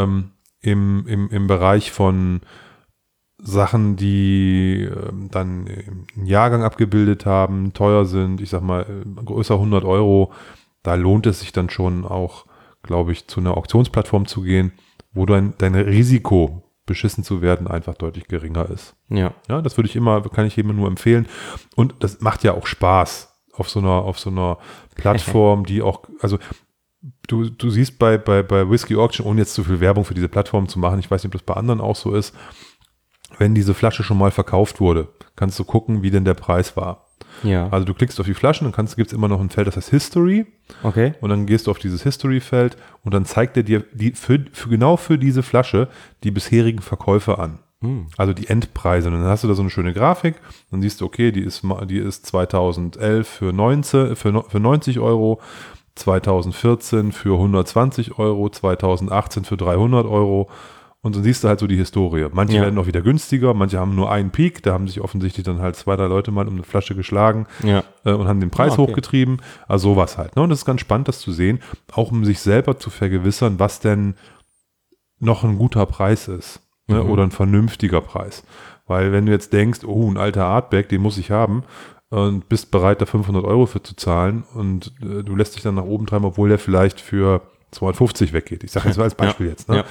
Im Bereich von Sachen, die dann einen Jahrgang abgebildet haben, teuer sind, ich sag mal größer 100 Euro, da lohnt es sich dann schon auch, glaube ich, zu einer Auktionsplattform zu gehen, wo dein Risiko, beschissen zu werden, einfach deutlich geringer ist. Ja. Ja, das kann ich jedem nur empfehlen. Und das macht ja auch Spaß auf so einer Plattform, die auch, also du siehst bei Whiskey Auction, ohne jetzt zu viel Werbung für diese Plattform zu machen, ich weiß nicht, ob das bei anderen auch so ist, wenn diese Flasche schon mal verkauft wurde, kannst du gucken, wie denn der Preis war. Ja. Also du klickst auf die Flaschen, dann gibt es immer noch ein Feld, das heißt History. Okay. Und dann gehst du auf dieses History-Feld und dann zeigt er dir genau für diese Flasche die bisherigen Verkäufe an. Also die Endpreise. Und dann hast du da so eine schöne Grafik. Dann siehst du, okay, die ist 2011 für 90 Euro, 2014 für 120 Euro, 2018 für 300 Euro. Und dann siehst du halt so die Historie. Manche werden auch wieder günstiger, manche haben nur einen Peak, da haben sich offensichtlich dann halt 2, 3 Leute mal um eine Flasche geschlagen und haben den Preis hochgetrieben. Also sowas halt. Ne? Und das ist ganz spannend, das zu sehen, auch um sich selber zu vergewissern, was denn noch ein guter Preis ist, ne? Oder ein vernünftiger Preis. Weil wenn du jetzt denkst, oh, ein alter Artback, den muss ich haben und bist bereit, da 500 Euro für zu zahlen und du lässt dich dann nach oben treiben, obwohl der vielleicht für 250 weggeht. Ich sage jetzt mal als Beispiel jetzt. Ne?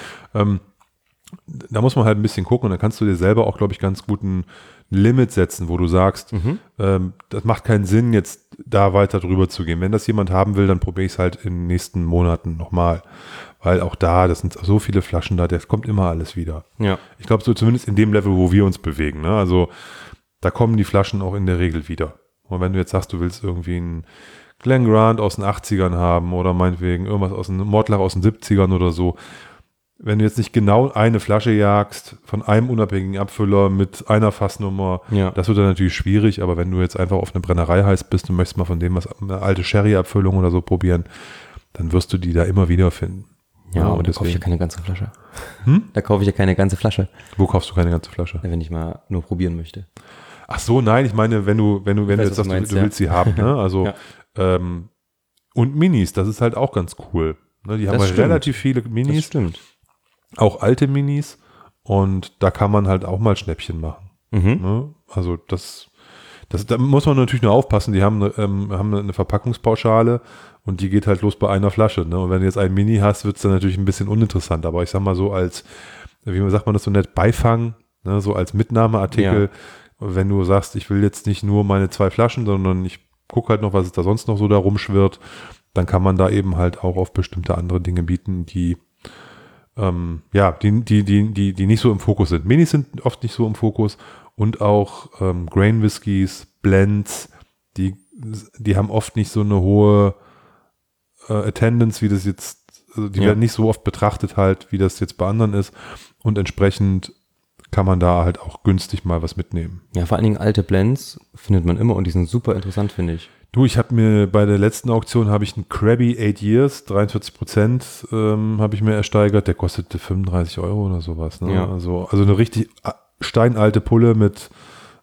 Da muss man halt ein bisschen gucken und dann kannst du dir selber auch, glaube ich, ganz gut ein Limit setzen, wo du sagst, das macht keinen Sinn, jetzt da weiter drüber zu gehen. Wenn das jemand haben will, dann probiere ich es halt in den nächsten Monaten nochmal. Weil auch das sind so viele Flaschen da, das kommt immer alles wieder. Ja. Ich glaube, so zumindest in dem Level, wo wir uns bewegen. Ne? Also da kommen die Flaschen auch in der Regel wieder. Und wenn du jetzt sagst, du willst irgendwie einen Glen Grant aus den 80ern haben oder meinetwegen irgendwas aus einem Mortlach aus den 70ern oder so, wenn du jetzt nicht genau eine Flasche jagst von einem unabhängigen Abfüller mit einer Fassnummer, das wird dann natürlich schwierig, aber wenn du jetzt einfach auf eine Brennerei heißt bist und möchtest mal von dem was eine alte Sherry-Abfüllung oder so probieren, dann wirst du die da immer wieder finden. Ja, aber da kaufe ich ja keine ganze Flasche. Da kaufe ich ja keine ganze Flasche. Wo kaufst du keine ganze Flasche? Wenn ich mal nur probieren möchte. Ach so, nein, ich meine, wenn du jetzt sagst, du willst sie haben, ne? Also und Minis, das ist halt auch ganz cool. Ne? Die haben halt relativ viele Minis. Das stimmt. Auch alte Minis und da kann man halt auch mal Schnäppchen machen. Ne? Also da muss man natürlich nur aufpassen, die haben eine Verpackungspauschale und die geht halt los bei einer Flasche. Ne? Und wenn du jetzt ein Mini hast, wird es dann natürlich ein bisschen uninteressant, aber ich sag mal so als, wie sagt man das so nett, Beifang, Ne, so als Mitnahmeartikel, wenn du sagst, ich will jetzt nicht nur meine 2 Flaschen, sondern ich gucke halt noch, was da sonst noch so da rumschwirrt, dann kann man da eben halt auch auf bestimmte andere Dinge bieten, die die nicht so im Fokus sind. Minis sind oft nicht so im Fokus und auch Grain Whiskys, Blends, die haben oft nicht so eine hohe Attendance, wie das jetzt, also die werden nicht so oft betrachtet halt, wie das jetzt bei anderen ist und entsprechend kann man da halt auch günstig mal was mitnehmen. Ja, vor allen Dingen alte Blends findet man immer und die sind super interessant, finde ich. Du, ich habe mir bei der letzten Auktion habe ich einen Krabby 8 Years, 43% habe ich mir ersteigert, der kostete 35 € oder sowas. Ne? Ja. Also eine richtig steinalte Pulle mit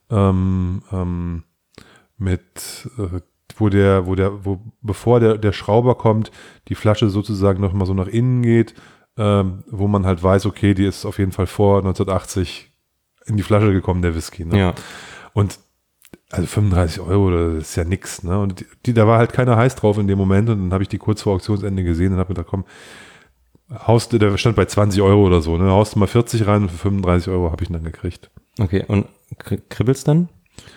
bevor der Schrauber kommt, die Flasche sozusagen noch mal so nach innen geht, wo man halt weiß, okay, die ist auf jeden Fall vor 1980 in die Flasche gekommen, der Whisky. Ne? Ja. Und also 35 €, das ist ja nix. Ne? Und da war halt keiner heiß drauf in dem Moment und dann habe ich die kurz vor Auktionsende gesehen und habe gedacht, komm, der stand bei 20 € oder so, ne? Haust du mal 40 rein und für 35 € habe ich ihn dann gekriegt. Okay, und kribbelt's dann?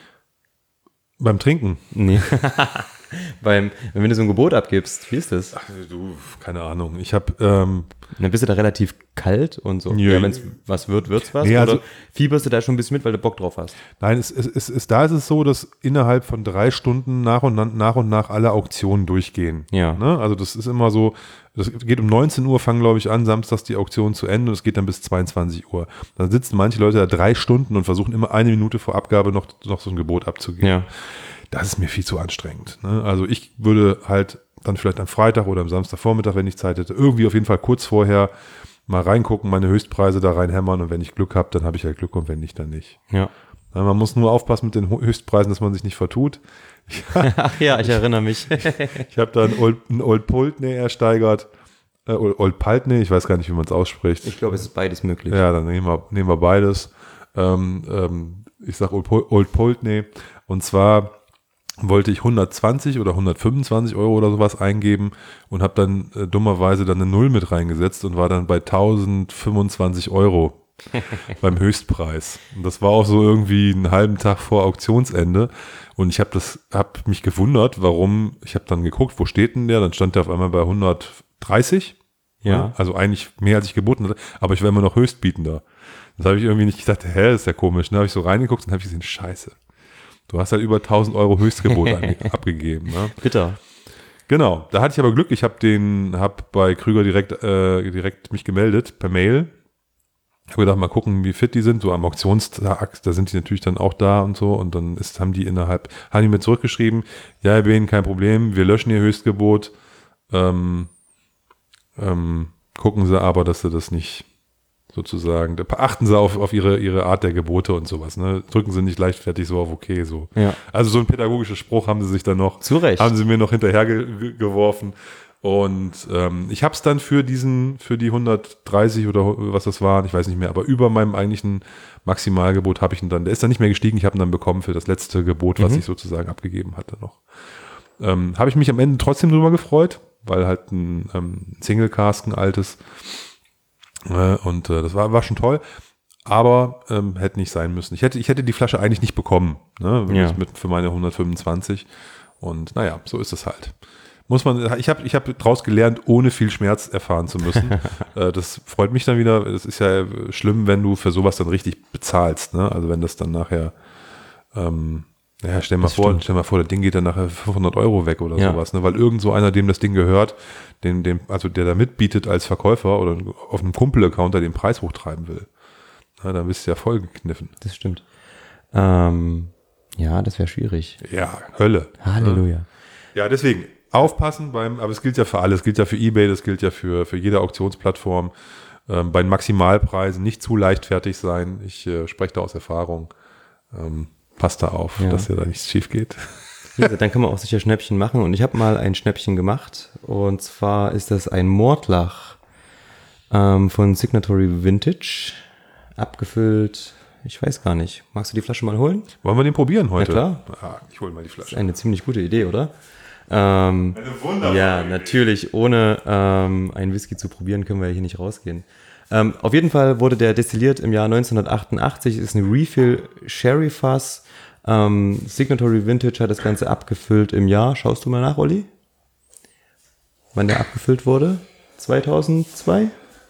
Beim Trinken? Nee. Wenn du so ein Gebot abgibst, wie ist das? Ach, du, keine Ahnung. Ich habe Dann bist du da relativ kalt und so. Ja, Ja, wenn es was wird, wird's was. Nee, also- Oder fieberst du da schon ein bisschen mit, weil du Bock drauf hast? Nein, da ist es so, dass innerhalb von 3 Stunden nach und nach alle Auktionen durchgehen. Ja. Ne? Also das ist immer so, das geht um 19 Uhr, fangen glaube ich an, samstags die Auktion zu Ende und es geht dann bis 22 Uhr. Dann sitzen manche Leute da 3 Stunden und versuchen immer 1 Minute vor Abgabe noch so ein Gebot abzugeben. Ja. Das ist mir viel zu anstrengend. Ne? Also ich würde halt dann vielleicht am Freitag oder am Samstagvormittag, wenn ich Zeit hätte, irgendwie auf jeden Fall kurz vorher mal reingucken, meine Höchstpreise da reinhämmern und wenn ich Glück habe, dann habe ich halt Glück und wenn nicht, dann nicht. Ja. Ja, man muss nur aufpassen mit den Höchstpreisen, dass man sich nicht vertut. Ach ja, ich erinnere mich. Ich habe da einen Old Pulteney ersteigert. Old Pulteney, ich weiß gar nicht, wie man es ausspricht. Ich glaube, es ist beides möglich. Ja, dann nehmen wir beides. Ich sage Old Pulteney. Und zwar wollte ich 120 oder 125 € oder sowas eingeben und habe dann dummerweise dann eine Null mit reingesetzt und war dann bei 1025 € beim Höchstpreis. Und das war auch so irgendwie einen halben Tag vor Auktionsende und ich habe mich gewundert, warum, ich habe dann geguckt, wo steht denn der? Dann stand der auf einmal bei 130. Ja. Ne? Also eigentlich mehr, als ich geboten hatte, aber ich war immer noch Höchstbietender. Das habe ich irgendwie nicht gedacht, das ist ja komisch. Dann habe ich so reingeguckt und habe ich gesehen, scheiße. Du hast halt über 1.000 € Höchstgebot abgegeben. Ne? Bitter. Genau, da hatte ich aber Glück. Ich habe bei Krüger direkt mich gemeldet per Mail. Ich habe gedacht, mal gucken, wie fit die sind. So am Auktionstag, da sind die natürlich dann auch da und so. Und dann haben die mir zurückgeschrieben, ja, Herr Behn, kein Problem, wir löschen Ihr Höchstgebot. Gucken Sie aber, dass Sie das nicht sozusagen, da achten Sie auf Ihre Art der Gebote und sowas. Ne? Drücken Sie nicht leichtfertig so auf okay. So. Ja. Also so ein pädagogischer Spruch haben Sie sich dann noch, Zu Recht. haben Sie mir noch hinterher geworfen. Und ich habe es dann für die 130 oder was das waren, ich weiß nicht mehr, aber über meinem eigentlichen Maximalgebot habe ich ihn dann, der ist dann nicht mehr gestiegen, ich habe ihn dann bekommen für das letzte Gebot, was ich sozusagen abgegeben hatte noch. Habe ich mich am Ende trotzdem drüber gefreut, weil halt ein Single-Cask, ein altes, und das war schon toll, aber hätte nicht sein müssen. Ich hätte die Flasche eigentlich nicht bekommen, ne, Ja. für meine 125 und naja, so ist es halt. Ich habe daraus gelernt, ohne viel Schmerz erfahren zu müssen. Das freut mich dann wieder. Es ist ja schlimm, wenn du für sowas dann richtig bezahlst. Ne? Also wenn das dann nachher, stell mal vor, das Ding geht dann nachher 500 € weg oder sowas. Ne? Weil irgend so einer, dem das Ding gehört, also der da mitbietet als Verkäufer oder auf einem Kumpel-Account, der den Preis hochtreiben will. Na, dann bist du ja voll gekniffen. Das stimmt. Ja, das wäre schwierig. Ja, Hölle. Halleluja. Ne? Ja, deswegen. Aufpassen aber es gilt ja für alles, es gilt ja für eBay, das gilt ja für jede Auktionsplattform. Bei den Maximalpreisen nicht zu leichtfertig sein. Ich spreche da aus Erfahrung. Passt da auf, dass ja da nichts schief geht. Ja, dann kann man auch sicher Schnäppchen machen und ich habe mal ein Schnäppchen gemacht und zwar ist das ein Mordlach von Signatory Vintage, abgefüllt, ich weiß gar nicht. Magst du die Flasche mal holen? Wollen wir den probieren heute? Ja, klar. Ah, ich hole mal die Das Flasche. ist eine ziemlich gute Idee, oder? Eine wunderbare Ja, Idee. natürlich. Ohne einen Whisky zu probieren, können wir hier nicht rausgehen. Auf jeden Fall wurde der destilliert im Jahr 1988, ist ein Refill Sherry Fass. Signatory Vintage hat das Ganze abgefüllt im Jahr. Schaust du mal nach, Olli? Wann der abgefüllt wurde? 2002?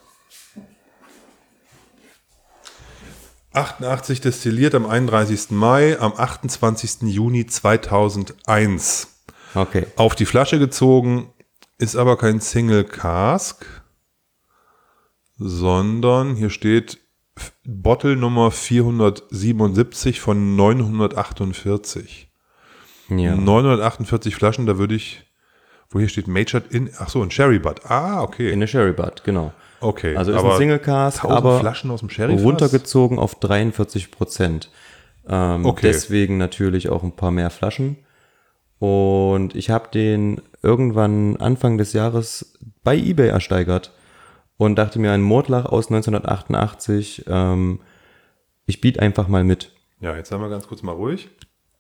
88 destilliert am 31. Mai, am 28. Juni 2001. Okay. Auf die Flasche gezogen, ist aber kein Single Cask, sondern hier steht Bottle Nummer 477 von 948. Ja. 948 Flaschen, da würde ich, wo hier steht Majored in, ach so, ein Sherry Butt. Ah, okay. In der Sherry Butt, genau. Okay. Also ist aber ein Single Cask, 1000 aber Flaschen aus dem Sherry runtergezogen auf 43%. Okay. Deswegen natürlich auch ein paar mehr Flaschen. Und ich habe den irgendwann Anfang des Jahres bei eBay ersteigert und dachte mir, ein Mordlach aus 1988, ich biete einfach mal mit. Ja, jetzt haben wir ganz kurz mal ruhig.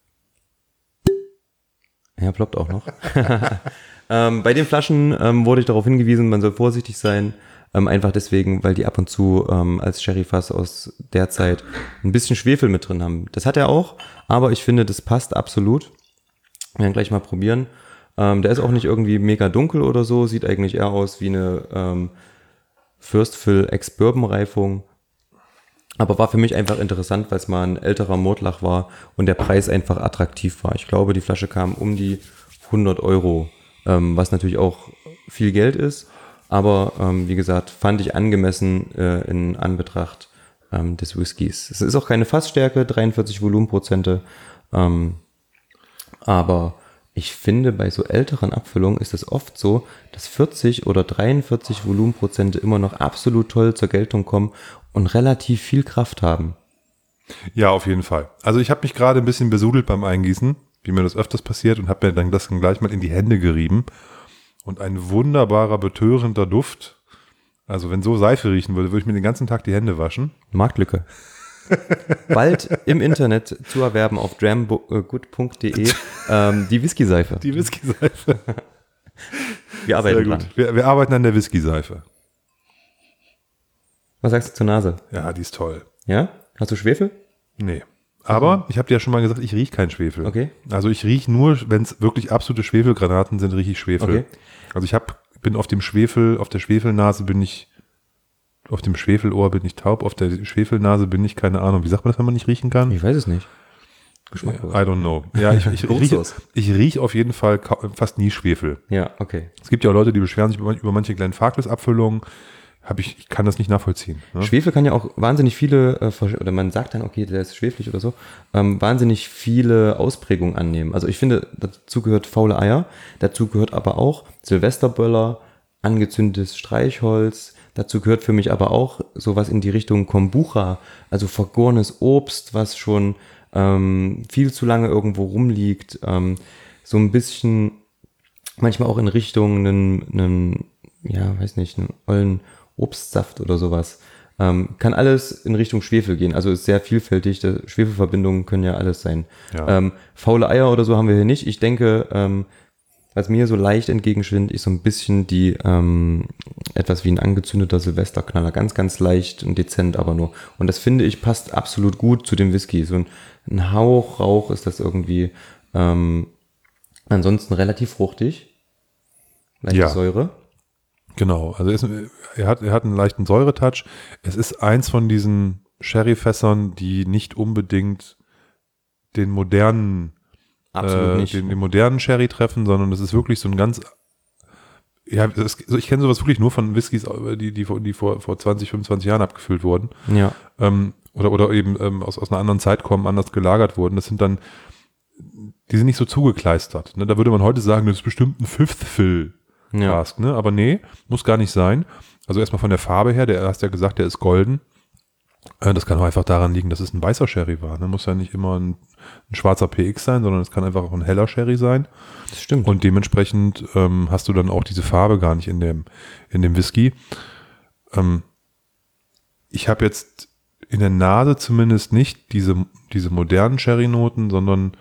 Ja, ploppt auch noch. Bei den Flaschen wurde ich darauf hingewiesen, man soll vorsichtig sein. Einfach deswegen, weil die ab und zu als Sherryfass aus der Zeit ein bisschen Schwefel mit drin haben. Das hat er auch, aber ich finde, das passt absolut. Wir werden gleich mal probieren. Der ist auch nicht irgendwie mega dunkel oder so, sieht eigentlich eher aus wie eine First Fill Ex-Bourbon Reifung. Aber war für mich einfach interessant, weil es mal ein älterer Mordlach war und der Preis einfach attraktiv war. Ich glaube, die Flasche kam um die 100 €, was natürlich auch viel Geld ist. Aber wie gesagt, fand ich angemessen in Anbetracht des Whiskys. Es ist auch keine Fassstärke, 43 Volumenprozente. Aber ich finde, bei so älteren Abfüllungen ist es oft so, dass 40 oder 43 Volumenprozente immer noch absolut toll zur Geltung kommen und relativ viel Kraft haben. Ja, auf jeden Fall. Also ich habe mich gerade ein bisschen besudelt beim Eingießen, wie mir das öfters passiert, und habe mir dann das gleich mal in die Hände gerieben. Und ein wunderbarer, betörender Duft. Also wenn so Seife riechen würde, würde ich mir den ganzen Tag die Hände waschen. Marktlücke. Bald im Internet zu erwerben auf dramgood.de die Whisky-Seife. Die Whisky-Seife. Wir arbeiten dran. Wir arbeiten an der Whisky-Seife. Was sagst du zur Nase? Ja, die ist toll. Ja? Hast du Schwefel? Nee. Aber ich habe dir ja schon mal gesagt, ich rieche keinen Schwefel. Okay. Also ich rieche nur, wenn es wirklich absolute Schwefelgranaten sind, rieche ich Schwefel. Okay. Also bin auf dem Schwefel, auf der Schwefelnase bin ich, auf dem Schwefelohr bin ich taub, auf der Schwefelnase bin ich, keine Ahnung. Wie sagt man das, wenn man nicht riechen kann? Ich weiß es nicht. I don't know. Ja, ich rieche auf jeden Fall fast nie Schwefel. Ja, okay. Es gibt ja auch Leute, die beschweren sich über manche Glenfarclas-Abfüllungen. Ich kann das nicht nachvollziehen. Ne? Schwefel kann ja auch wahnsinnig viele, oder man sagt dann, okay, der ist schwefelig oder so, wahnsinnig viele Ausprägungen annehmen. Also ich finde, dazu gehört faule Eier, dazu gehört aber auch Silvesterböller, angezündetes Streichholz, dazu gehört für mich aber auch sowas in die Richtung Kombucha, also vergorenes Obst, was schon viel zu lange irgendwo rumliegt, so ein bisschen, manchmal auch in Richtung einen ollen Obstsaft oder sowas. Kann alles in Richtung Schwefel gehen. Also ist sehr vielfältig. Schwefelverbindungen können ja alles sein. Ja. Faule Eier oder so haben wir hier nicht. Ich denke, was mir so leicht entgegenschwindet, ist so ein bisschen die etwas wie ein angezündeter Silvesterknaller. Ganz, ganz leicht und dezent aber nur. Und das finde ich passt absolut gut zu dem Whisky. So ein Hauch Rauch ist das irgendwie. Ansonsten relativ fruchtig. Leichte Säure. Genau, also er hat einen leichten Säuretouch. Es ist eins von diesen Sherryfässern, die nicht unbedingt den modernen den modernen Sherry treffen, sondern es ist wirklich so ein ganz, ja, ich kenne sowas wirklich nur von Whiskys, die vor 20, 25 Jahren abgefüllt wurden. Ja. Oder eben aus einer anderen Zeit kommen, anders gelagert wurden. Das sind dann, die sind nicht so zugekleistert. Ne? Da würde man heute sagen, das ist bestimmt ein Fifth Fill Cask, ne? Aber nee, muss gar nicht sein. Also erstmal von der Farbe her, du hast ja gesagt, der ist golden. Das kann auch einfach daran liegen, dass es ein weißer Sherry war. Ne? Muss ja nicht immer ein schwarzer PX sein, sondern es kann einfach auch ein heller Sherry sein. Das stimmt. Und dementsprechend hast du dann auch diese Farbe gar nicht in dem Whisky. Ich habe jetzt in der Nase zumindest nicht diese modernen Sherry-Noten, sondern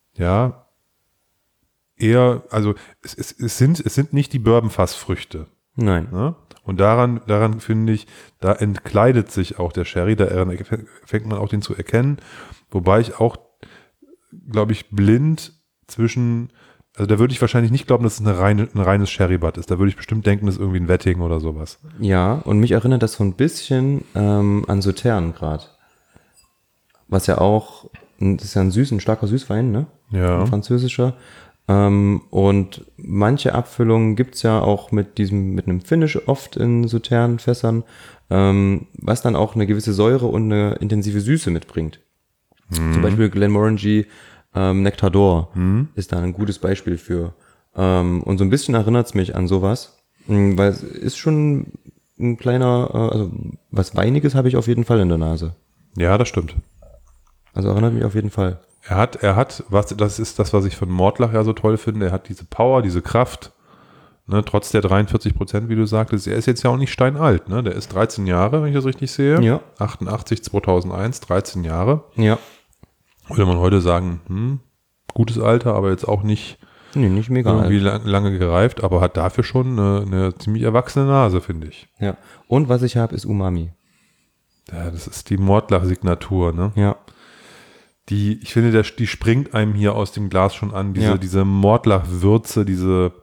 ja, eher, also es sind nicht die Bourbon-Fassfrüchte. Nein. Ne? Und daran finde ich, da entkleidet sich auch der Sherry, da fängt man auch den zu erkennen, wobei ich auch, glaube ich, blind also da würde ich wahrscheinlich nicht glauben, dass es ein reines Sherry-Bad ist, da würde ich bestimmt denken, das ist irgendwie ein Wetting oder sowas. Ja, und mich erinnert das so ein bisschen an Sautern gerade. Was ja auch, das ist ja ein starker Süßwein, ne? Ja. Ein französischer. Und manche Abfüllungen gibt's ja auch mit einem Finish oft in Sautern-Fässern, was dann auch eine gewisse Säure und eine intensive Süße mitbringt. Zum Beispiel Glenmorangie Nectar d'Or ist da ein gutes Beispiel für. Und so ein bisschen erinnert's mich an sowas, weil es ist schon ein kleiner, also was Weiniges habe ich auf jeden Fall in der Nase. Ja, das stimmt. Also erinnert mich auf jeden Fall. Er hat, das ist das, was ich von Mortlach ja so toll finde, er hat diese Power, diese Kraft, ne, trotz der 43%, wie du sagtest, er ist jetzt ja auch nicht steinalt, ne, der ist 13 Jahre, wenn ich das richtig sehe. Ja. 88, 2001, 13 Jahre. Ja. Würde man heute sagen, gutes Alter, aber jetzt auch nicht, Nicht mega irgendwie alt. lange gereift, aber hat dafür schon eine ziemlich erwachsene Nase, finde ich. Ja. Und was ich habe, ist Umami. Ja, das ist die Mortlach-Signatur, ne? Ja. Ich finde, die springt einem hier aus dem Glas schon an, Ja. diese Mortlach-Würze, diese,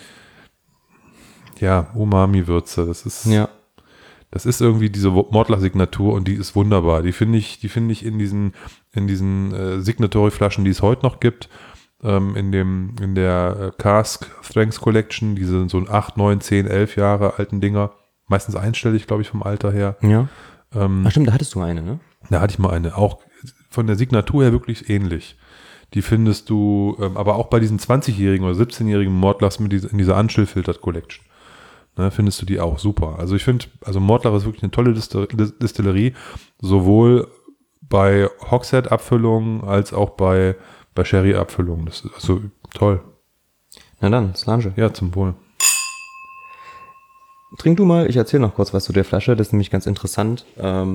ja, Umami-Würze, das ist irgendwie diese Mortlach-Signatur und die ist wunderbar. Die finde ich in diesen Signatory-Flaschen, die es heute noch gibt, in der Cask Strengths Collection, diese so 8, 9, 10, 11 Jahre alten Dinger, meistens einstellig, glaube ich, vom Alter her. Ja. Ach stimmt, da hattest du eine, ne? Da hatte ich mal eine, auch von der Signatur her wirklich ähnlich. Die findest du, aber auch bei diesen 20-jährigen oder 17-jährigen Mortlachs in dieser Unchill-Filtered Collection, ne, findest du die auch super. Also ich finde, Mortlach ist wirklich eine tolle Distillerie, sowohl bei Hogshead-Abfüllungen als auch bei Sherry-Abfüllungen. Das ist also toll. Na dann, Slange. Ja, zum Wohl. Trink du mal, ich erzähle noch kurz was zu der Flasche, das ist nämlich ganz interessant.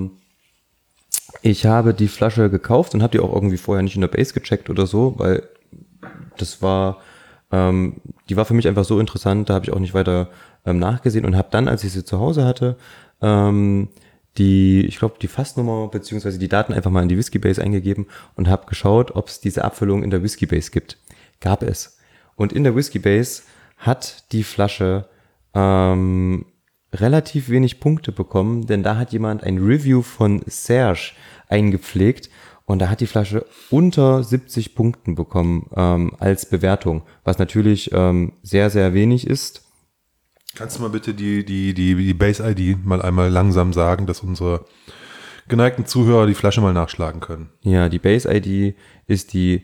Ich habe die Flasche gekauft und habe die auch irgendwie vorher nicht in der Base gecheckt oder so, weil das war, die war für mich einfach so interessant, da habe ich auch nicht weiter nachgesehen und habe dann, als ich sie zu Hause hatte, ich glaube, die Fassnummer beziehungsweise die Daten einfach mal in die Whisky Base eingegeben und habe geschaut, ob es diese Abfüllung in der Whisky Base gibt. Gab es. Und in der Whisky Base hat die Flasche relativ wenig Punkte bekommen, denn da hat jemand ein Review von Serge eingepflegt und da hat die Flasche unter 70 Punkten bekommen als Bewertung, was natürlich sehr, sehr wenig ist. Kannst du mal bitte die Base-ID mal einmal langsam sagen, dass unsere geneigten Zuhörer die Flasche mal nachschlagen können? Ja, die Base-ID ist die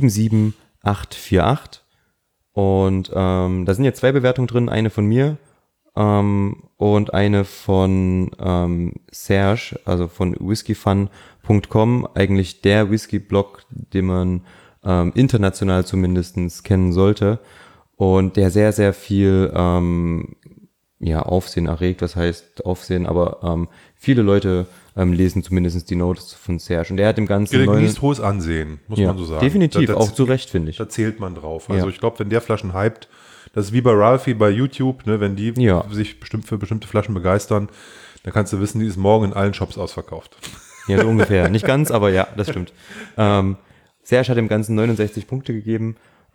77848 und da sind jetzt 2 Bewertungen drin, eine von mir und eine von Serge, also von whiskyfun.com, eigentlich der Whisky-Blog, den man international zumindest kennen sollte und der sehr, sehr viel Aufsehen erregt, was heißt Aufsehen, aber viele Leute lesen zumindest die Notes von Serge und der hat im Ganzen genießt hohes Ansehen, muss man so sagen. Definitiv, auch zu Recht, finde ich. Da zählt man drauf. Also ich glaube, wenn der Flaschen hypt, das ist wie bei Ralphie bei YouTube, ne, wenn die sich für bestimmte Flaschen begeistern, dann kannst du wissen, die ist morgen in allen Shops ausverkauft. Ja, so ungefähr. Nicht ganz, aber ja, das stimmt. Serge hat dem Ganzen 69 Punkte gegeben.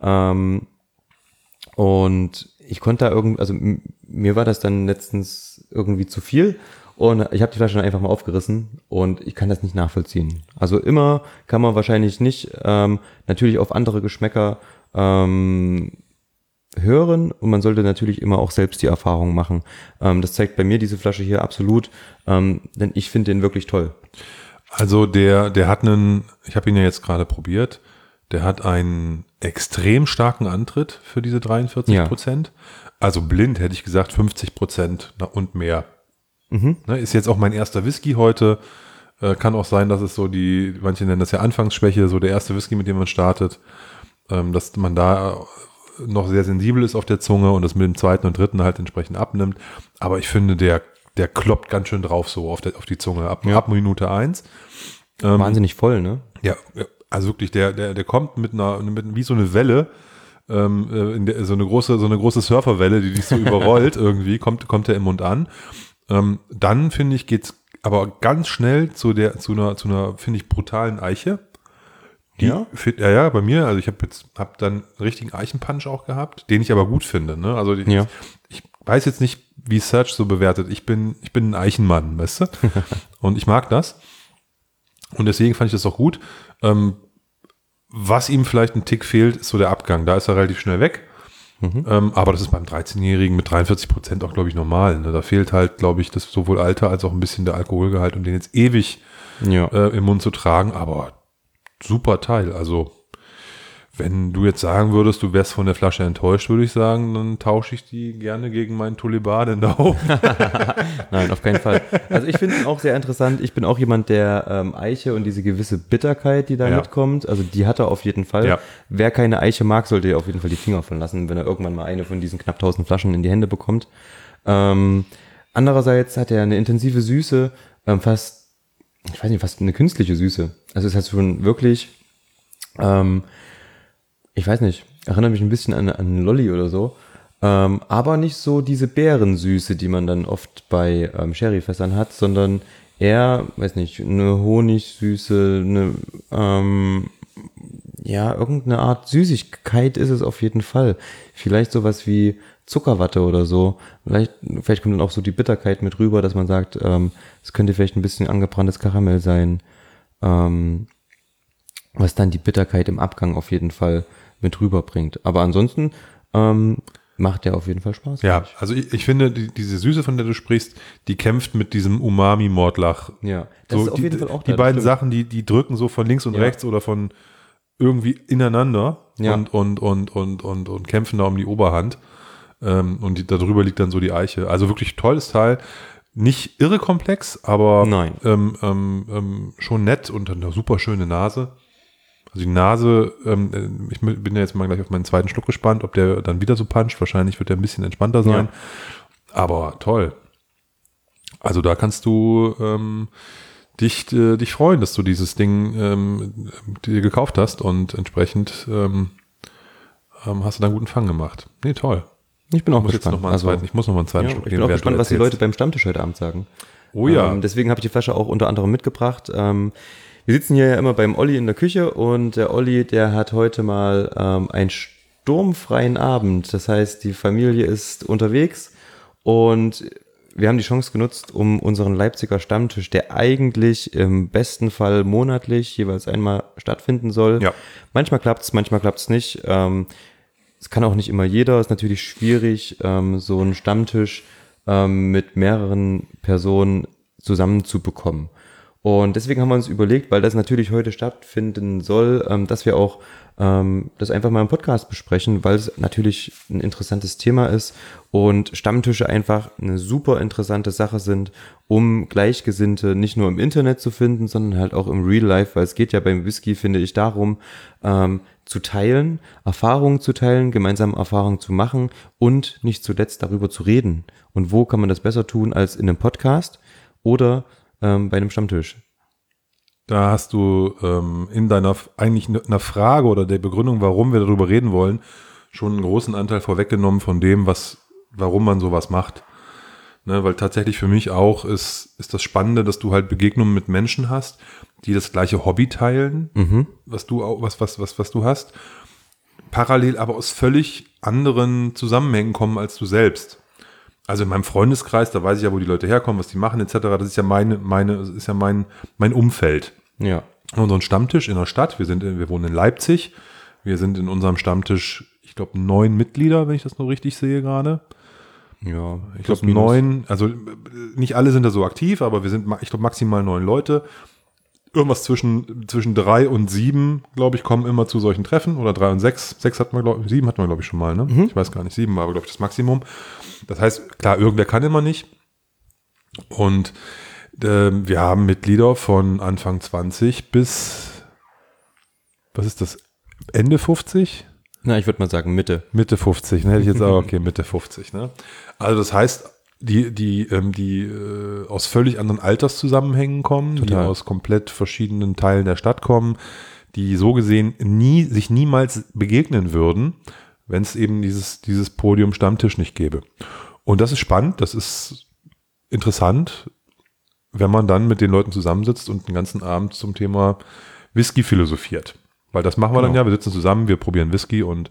Und ich konnte da mir war das dann letztens irgendwie zu viel. Und ich habe die Flasche dann einfach mal aufgerissen und ich kann das nicht nachvollziehen. Also immer kann man wahrscheinlich nicht natürlich auf andere Geschmäcker hören und man sollte natürlich immer auch selbst die Erfahrung machen. Das zeigt bei mir diese Flasche hier absolut, denn ich finde den wirklich toll. Also der hat ich habe ihn ja jetzt gerade probiert, der hat einen extrem starken Antritt für diese 43%. Also blind hätte ich gesagt 50% und mehr. Mhm. Ne, ist jetzt auch mein erster Whisky heute. Kann auch sein, dass es so manche nennen das ja Anfangsschwäche, so der erste Whisky, mit dem man startet, dass man da noch sehr sensibel ist auf der Zunge und das mit dem zweiten und dritten halt entsprechend abnimmt. Aber ich finde, der kloppt ganz schön drauf so auf die Zunge ab Minute 1. Wahnsinnig voll, ne? Ja, also wirklich, der kommt wie so eine Welle so eine große Surferwelle, die dich so überrollt irgendwie, kommt der im Mund an. Dann, finde ich, geht's aber ganz schnell zu einer, finde ich, brutalen Eiche. Ja, bei mir, also ich habe dann einen richtigen Eichenpunch auch gehabt, den ich aber gut finde. Ne? Also ich weiß jetzt nicht, wie Serge so bewertet. Ich bin ein Eichenmann, weißt du? Und ich mag das. Und deswegen fand ich das auch gut. Was ihm vielleicht ein Tick fehlt, ist so der Abgang. Da ist er relativ schnell weg. Aber das ist beim 13-Jährigen mit 43% auch, glaube ich, normal. Ne? Da fehlt halt, glaube ich, das sowohl Alter als auch ein bisschen der Alkoholgehalt, um den jetzt ewig im Mund zu tragen. Aber super Teil. Also wenn du jetzt sagen würdest, du wärst von der Flasche enttäuscht, würde ich sagen, dann tausche ich die gerne gegen meinen Tuliban in der Augen. Nein, auf keinen Fall. Also ich finde es auch sehr interessant. Ich bin auch jemand, der Eiche und diese gewisse Bitterkeit, die da mitkommt, also die hat er auf jeden Fall. Ja. Wer keine Eiche mag, sollte auf jeden Fall die Finger von lassen, wenn er irgendwann mal eine von diesen knapp 1000 Flaschen in die Hände bekommt. Andererseits hat er eine intensive Süße, fast eine künstliche Süße. Also es hat schon wirklich, ich weiß nicht, erinnert mich ein bisschen an Lolli oder so, aber nicht so diese Beerensüße, die man dann oft bei Sherryfässern hat, sondern eher, weiß nicht, eine Honigsüße, irgendeine Art Süßigkeit ist es auf jeden Fall. Vielleicht sowas wie Zuckerwatte oder so. Vielleicht kommt dann auch so die Bitterkeit mit rüber, dass man sagt, es könnte vielleicht ein bisschen angebranntes Karamell sein, was dann die Bitterkeit im Abgang auf jeden Fall mit rüberbringt. Aber ansonsten macht der auf jeden Fall Spaß. Ja, also ich finde, diese Süße, von der du sprichst, die kämpft mit diesem Umami-Mordlach. Ja, das so, ist auf jeden Fall auch die beiden Sachen, die drücken so von links und rechts oder von irgendwie ineinander und kämpfen da um die Oberhand. Und darüber liegt dann so die Eiche. Also wirklich tolles Teil. Nicht irre komplex, aber schon nett und eine super schöne Nase. Also die Nase, ich bin ja jetzt mal gleich auf meinen zweiten Schluck gespannt, ob der dann wieder so puncht. Wahrscheinlich wird der ein bisschen entspannter sein. Ja. Aber toll. Also da kannst du dich freuen, dass du dieses Ding dir gekauft hast und entsprechend hast du da einen guten Fang gemacht. Nee, toll. Ich bin auch gespannt. Ich muss noch mal einen zweiten Schluck nehmen. Ich bin auch gespannt, was die Leute beim Stammtisch heute Abend sagen. Oh ja. Deswegen habe ich die Flasche auch unter anderem mitgebracht. Wir sitzen hier ja immer beim Olli in der Küche und der Olli, der hat heute mal einen sturmfreien Abend. Das heißt, die Familie ist unterwegs und wir haben die Chance genutzt, um unseren Leipziger Stammtisch, der eigentlich im besten Fall monatlich jeweils einmal stattfinden soll. Ja. Manchmal klappt's nicht. Es kann auch nicht immer jeder. Ist natürlich schwierig, so einen Stammtisch mit mehreren Personen zusammenzubekommen. Und deswegen haben wir uns überlegt, weil das natürlich heute stattfinden soll, dass wir auch das einfach mal im Podcast besprechen, weil es natürlich ein interessantes Thema ist und Stammtische einfach eine super interessante Sache sind, um Gleichgesinnte nicht nur im Internet zu finden, sondern halt auch im Real Life, weil es geht ja beim Whisky, finde ich, darum, zu teilen, Erfahrungen zu teilen, gemeinsam Erfahrungen zu machen und nicht zuletzt darüber zu reden. Und wo kann man das besser tun als in einem Podcast oder bei einem Stammtisch? Da hast du in deiner eigentlich einer Frage oder der Begründung, warum wir darüber reden wollen, schon einen großen Anteil vorweggenommen von dem, warum man sowas macht. Ne, weil tatsächlich für mich auch ist das Spannende, dass du halt Begegnungen mit Menschen hast, die das gleiche Hobby teilen, was du hast, parallel aber aus völlig anderen Zusammenhängen kommen als du selbst. Also in meinem Freundeskreis, da weiß ich ja, wo die Leute herkommen, was die machen etc. Das ist ja mein Umfeld. Ja. Unseren Stammtisch in der Stadt. Wir wohnen in Leipzig. Wir sind in unserem Stammtisch, ich glaube 9 Mitglieder, wenn ich das noch richtig sehe gerade. Ja. Ich glaube 9. Also nicht alle sind da so aktiv, aber wir sind, ich glaube maximal 9 Leute. Irgendwas zwischen 3 und 7, glaube ich, kommen immer zu solchen Treffen. Oder 3 und 6. 7 hatten wir, glaube ich, schon mal. Ne? Ich weiß gar nicht. 7 war aber, glaube ich, das Maximum. Das heißt, klar, irgendwer kann immer nicht. Und wir haben Mitglieder von Anfang 20 bis, was ist das, Ende 50? Na, ich würde mal sagen Mitte. Mitte 50, ne? Hätte ich jetzt auch, okay, Mitte 50. Ne? Also das heißt, die aus völlig anderen Alterszusammenhängen kommen, Total. Die aus komplett verschiedenen Teilen der Stadt kommen, die so gesehen sich niemals begegnen würden, wenn es eben dieses Podium Stammtisch nicht gäbe. Und das ist spannend, das ist interessant, wenn man dann mit den Leuten zusammensitzt und den ganzen Abend zum Thema Whisky philosophiert. Weil das machen wir dann ja, wir sitzen zusammen, wir probieren Whisky und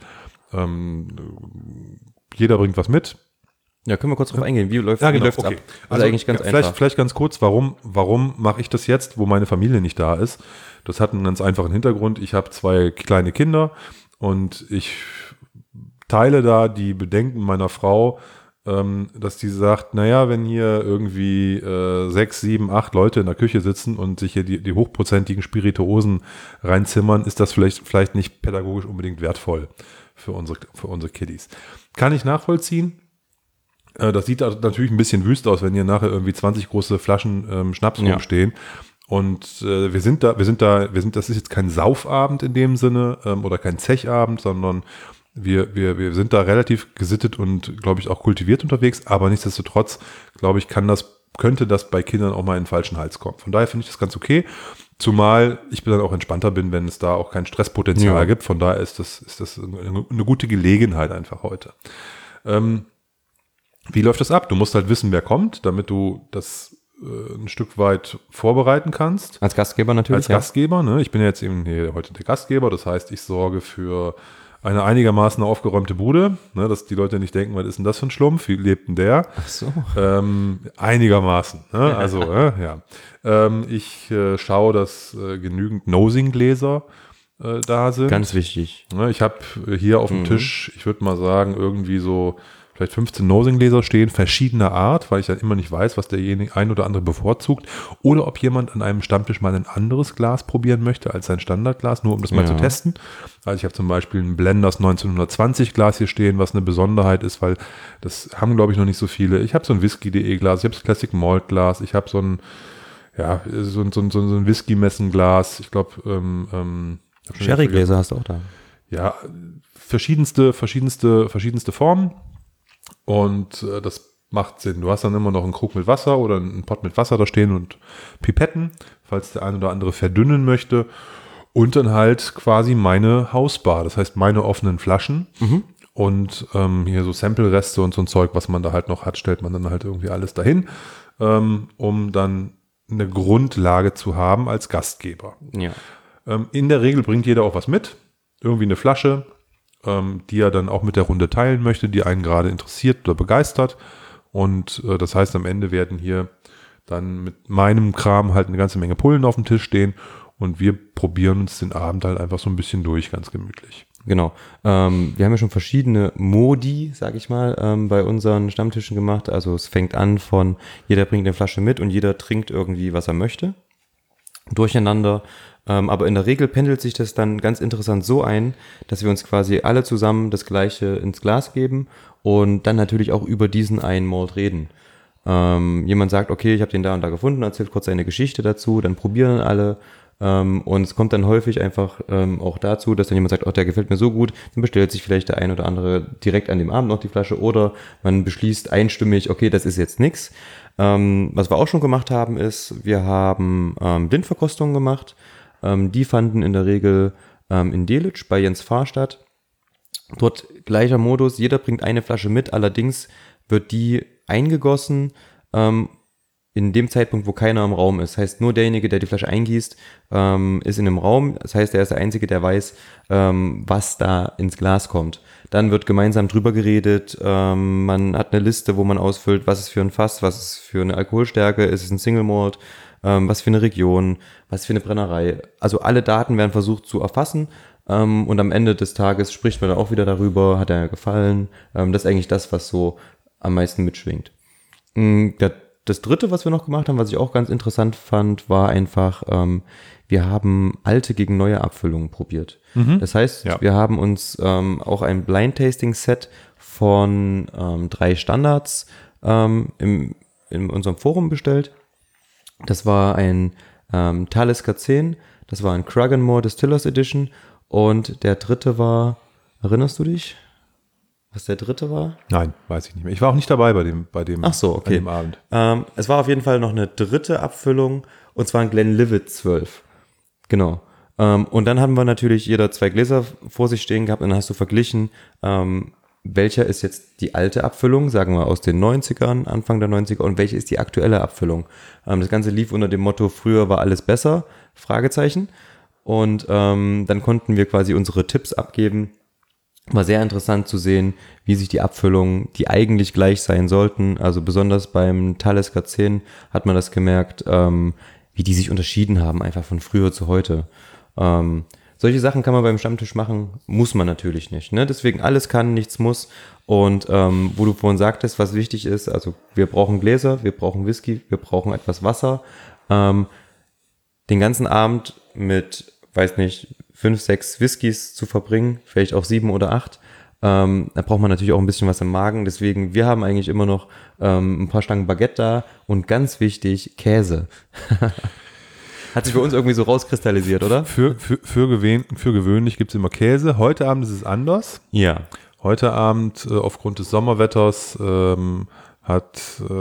jeder bringt was mit. Ja, können wir kurz drauf eingehen. Wie läuft's okay. ab? Also eigentlich ganz einfach. Vielleicht ganz kurz, warum mache ich das jetzt, wo meine Familie nicht da ist? Das hat einen ganz einfachen Hintergrund. Ich habe 2 kleine Kinder und ich teile da die Bedenken meiner Frau, dass die sagt, naja, wenn hier irgendwie 6, 7, 8 Leute in der Küche sitzen und sich hier die hochprozentigen Spirituosen reinzimmern, ist das vielleicht nicht pädagogisch unbedingt wertvoll für unsere Kiddies. Kann ich nachvollziehen. Das sieht natürlich ein bisschen wüst aus, wenn hier nachher irgendwie 20 große Flaschen Schnaps rumstehen. Und wir sind da, das ist jetzt kein Saufabend in dem Sinne oder kein Zechabend, sondern wir sind da relativ gesittet und, glaube ich, auch kultiviert unterwegs, aber nichtsdestotrotz, glaube ich, könnte das bei Kindern auch mal in den falschen Hals kommen. Von daher finde ich das ganz okay, zumal ich dann auch entspannter bin, wenn es da auch kein Stresspotenzial gibt. Von daher ist das eine gute Gelegenheit einfach heute. Wie läuft das ab? Du musst halt wissen, wer kommt, damit du das ein Stück weit vorbereiten kannst. Als Gastgeber natürlich. Als Gastgeber, ne? Ich bin ja jetzt eben hier heute der Gastgeber, das heißt, ich sorge für eine einigermaßen aufgeräumte Bude, ne, dass die Leute nicht denken, was ist denn das für ein Schlumpf, wie lebt denn der? Ach so. Einigermaßen, ne? Also, ja. Ich schaue, dass genügend Nosing-Gläser da sind. Ganz wichtig. Ne, ich habe hier auf dem Tisch, ich würde mal sagen, irgendwie so vielleicht 15 Nosing-Gläser stehen, verschiedener Art, weil ich dann immer nicht weiß, was derjenige ein oder andere bevorzugt. Oder ob jemand an einem Stammtisch mal ein anderes Glas probieren möchte als sein Standardglas, nur um das mal zu testen. Also ich habe zum Beispiel ein Blenders 1920 Glas hier stehen, was eine Besonderheit ist, weil das haben, glaube ich, noch nicht so viele. Ich habe so ein Whisky.de Glas, ich habe das Classic Malt Glas, ich habe so ein Whisky-Messen-Glas. Ich glaube, Sherry-Gläser hast du auch da. Ja, verschiedenste Formen. Und das macht Sinn. Du hast dann immer noch einen Krug mit Wasser oder einen Pott mit Wasser da stehen und Pipetten, falls der ein oder andere verdünnen möchte. Und dann halt quasi meine Hausbar, das heißt meine offenen Flaschen. Und hier so Sample-Reste und so ein Zeug, was man da halt noch hat, stellt man dann halt irgendwie alles dahin, um dann eine Grundlage zu haben als Gastgeber. Ja. In der Regel bringt jeder auch was mit, irgendwie eine Flasche, die er dann auch mit der Runde teilen möchte, die einen gerade interessiert oder begeistert. Und das heißt, am Ende werden hier dann mit meinem Kram halt eine ganze Menge Pullen auf dem Tisch stehen und wir probieren uns den Abend halt einfach so ein bisschen durch, ganz gemütlich. Genau. Wir haben ja schon verschiedene Modi, sag ich mal, bei unseren Stammtischen gemacht. Also es fängt an von, jeder bringt eine Flasche mit und jeder trinkt irgendwie, was er möchte. Durcheinander. Aber in der Regel pendelt sich das dann ganz interessant so ein, dass wir uns quasi alle zusammen das Gleiche ins Glas geben und dann natürlich auch über diesen einen Malt reden. Jemand sagt, okay, ich habe den da und da gefunden, erzählt kurz seine Geschichte dazu, dann probieren alle und es kommt dann häufig einfach auch dazu, dass dann jemand sagt, oh, der gefällt mir so gut, dann bestellt sich vielleicht der ein oder andere direkt an dem Abend noch die Flasche oder man beschließt einstimmig, okay, das ist jetzt nix. Was wir auch schon gemacht haben ist, wir haben Blindverkostungen gemacht. Die fanden in der Regel in Delitzsch bei Jens Fahr statt. Dort gleicher Modus, jeder bringt eine Flasche mit, allerdings wird die eingegossen in dem Zeitpunkt, wo keiner im Raum ist. Das heißt, nur derjenige, der die Flasche eingießt, ist in dem Raum. Das heißt, er ist der Einzige, der weiß, was da ins Glas kommt. Dann wird gemeinsam drüber geredet. Man hat eine Liste, wo man ausfüllt, was ist für ein Fass, was ist für eine Alkoholstärke, ist es ein Single Malt, was für eine Region, was für eine Brennerei. Also alle Daten werden versucht zu erfassen und am Ende des Tages spricht man dann auch wieder darüber, hat er gefallen. Das ist eigentlich das, was so am meisten mitschwingt. Das dritte, was wir noch gemacht haben, was ich auch ganz interessant fand, war einfach, wir haben alte gegen neue Abfüllungen probiert. Das heißt, wir haben uns auch ein Blind-Tasting-Set von 3 Standards in unserem Forum bestellt. Das war ein Talisker 10, das war ein Cragganmore Distillers Edition und der dritte war, erinnerst du dich, was der dritte war? Nein, weiß ich nicht mehr. Ich war auch nicht dabei bei dem Ach so, okay. An dem Abend. Es war auf jeden Fall noch eine dritte Abfüllung und zwar ein Glenlivet 12. Genau. Und dann haben wir natürlich jeder 2 Gläser vor sich stehen gehabt und dann hast du verglichen, welcher ist jetzt die alte Abfüllung, sagen wir aus den 90ern, Anfang der 90er, und welche ist die aktuelle Abfüllung. Das Ganze lief unter dem Motto, früher war alles besser, Fragezeichen. Und dann konnten wir quasi unsere Tipps abgeben. War sehr interessant zu sehen, wie sich die Abfüllungen, die eigentlich gleich sein sollten, also besonders beim Talisker 10 hat man das gemerkt, wie die sich unterschieden haben, einfach von früher zu heute. Solche Sachen kann man beim Stammtisch machen, muss man natürlich nicht. Ne? Deswegen alles kann, nichts muss. Und wo du vorhin sagtest, was wichtig ist, also wir brauchen Gläser, wir brauchen Whisky, wir brauchen etwas Wasser. Den ganzen Abend mit, weiß nicht, 5, 6 Whiskys zu verbringen, vielleicht auch 7 oder 8. Da braucht man natürlich auch ein bisschen was im Magen. Deswegen, wir haben eigentlich immer noch ein paar Stangen Baguette da und ganz wichtig, Käse. Hat sich bei uns irgendwie so rauskristallisiert, oder? Für gewöhnlich gibt es immer Käse. Heute Abend ist es anders. Ja. Heute Abend, aufgrund des Sommerwetters, hat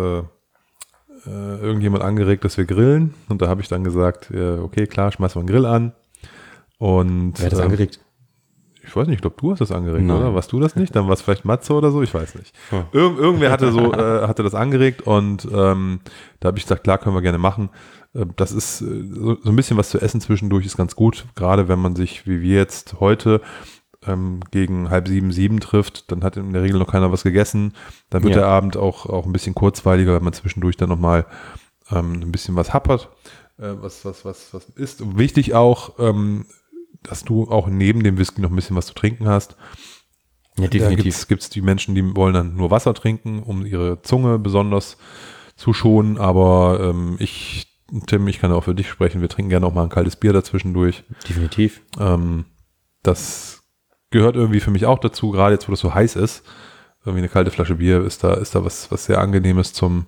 irgendjemand angeregt, dass wir grillen. Und da habe ich dann gesagt, okay, klar, schmeiß mal einen Grill an. Und, wer hat das angeregt? Ich weiß nicht, ich glaube, du hast das angeregt, Nein. oder? Warst du das nicht? Dann war es vielleicht Matze oder so, ich weiß nicht. Irgendwer hatte das angeregt und da habe ich gesagt, klar, können wir gerne machen. Das ist so ein bisschen was zu essen zwischendurch, ist ganz gut. Gerade wenn man sich, wie wir jetzt heute, gegen 6:30, 7 trifft, dann hat in der Regel noch keiner was gegessen. Dann wird der Abend auch ein bisschen kurzweiliger, wenn man zwischendurch dann nochmal ein bisschen was happert, was isst. Und wichtig auch, dass du auch neben dem Whisky noch ein bisschen was zu trinken hast. Ja, definitiv. Da gibt's die Menschen, die wollen dann nur Wasser trinken, um ihre Zunge besonders zu schonen. Aber Tim, ich kann auch für dich sprechen. Wir trinken gerne auch mal ein kaltes Bier dazwischendurch. Definitiv. Das gehört irgendwie für mich auch dazu, gerade jetzt, wo das so heiß ist. Irgendwie eine kalte Flasche Bier ist da was sehr Angenehmes zum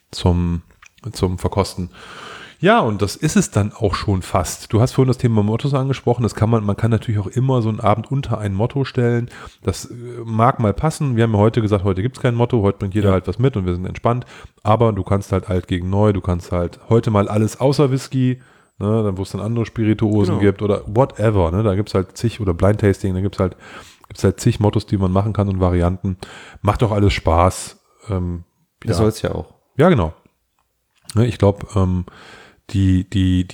Verkosten. Ja, und das ist es dann auch schon fast. Du hast vorhin das Thema Mottos angesprochen. Man kann natürlich auch immer so einen Abend unter ein Motto stellen. Das mag mal passen. Wir haben ja heute gesagt, heute gibt es kein Motto. Heute bringt jeder halt was mit und wir sind entspannt. Aber du kannst halt alt gegen neu. Du kannst halt heute mal alles außer Whisky, ne, dann wo es dann andere Spirituosen gibt oder whatever. Ne, da gibt es halt zig oder Blind Tasting. Da gibt es halt zig Mottos, die man machen kann und Varianten. Macht doch alles Spaß. Das soll es ja auch. Ja, genau. Ne, ich glaube, die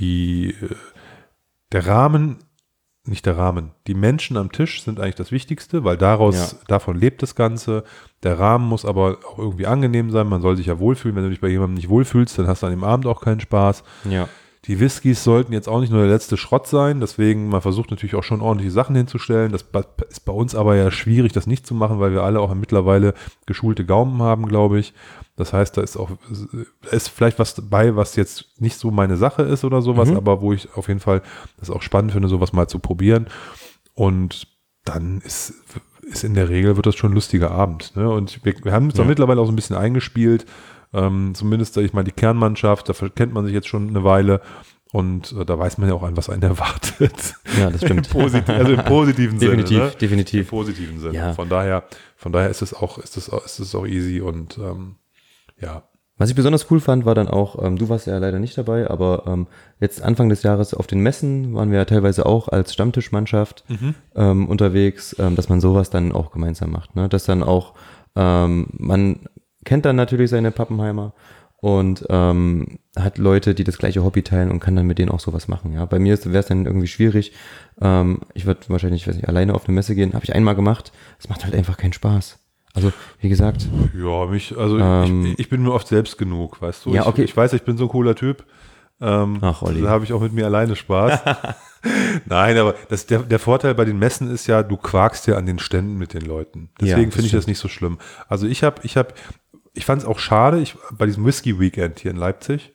Menschen am Tisch sind eigentlich das Wichtigste, weil davon lebt das Ganze. Der Rahmen muss aber auch irgendwie angenehm sein. Man soll sich ja wohlfühlen. Wenn du dich bei jemandem nicht wohlfühlst, dann hast du an dem Abend auch keinen Spaß. Ja. Die Whiskys sollten jetzt auch nicht nur der letzte Schrott sein. Deswegen, man versucht natürlich auch schon ordentliche Sachen hinzustellen. Das ist bei uns aber ja schwierig, das nicht zu machen, weil wir alle auch mittlerweile geschulte Gaumen haben, glaube ich. Das heißt, da ist vielleicht was dabei, was jetzt nicht so meine Sache ist oder sowas, aber wo ich auf jeden Fall das auch spannend finde, sowas mal zu probieren. Und dann ist in der Regel, wird das schon ein lustiger Abend. Ne? Und wir haben uns auch mittlerweile auch so ein bisschen eingespielt. Zumindest, sag ich mal, die Kernmannschaft, da kennt man sich jetzt schon eine Weile. Und da weiß man ja auch an, was einen erwartet. Ja, das stimmt. Also im positiven Sinne. Definitiv. Im positiven Sinne. Ja. Von daher ist es auch easy und ja. Was ich besonders cool fand, war dann auch, du warst ja leider nicht dabei, aber jetzt Anfang des Jahres auf den Messen waren wir ja teilweise auch als Stammtischmannschaft unterwegs, dass man sowas dann auch gemeinsam macht. Ne? Dass dann auch, man kennt dann natürlich seine Pappenheimer und hat Leute, die das gleiche Hobby teilen und kann dann mit denen auch sowas machen. Ja, bei mir wäre es dann irgendwie schwierig. Ich würde wahrscheinlich, alleine auf eine Messe gehen. Habe ich einmal gemacht. Es macht halt einfach keinen Spaß. Also, wie gesagt. Ja, ich bin mir oft selbst genug, weißt du. Ja, okay. Ich weiß, ich bin so ein cooler Typ. Ach, Olli. Da habe ich auch mit mir alleine Spaß. Nein, aber der Vorteil bei den Messen ist ja, du quakst ja an den Ständen mit den Leuten. Deswegen finde ich das nicht so schlimm. Also ich fand es auch schade, bei diesem Whisky Weekend hier in Leipzig,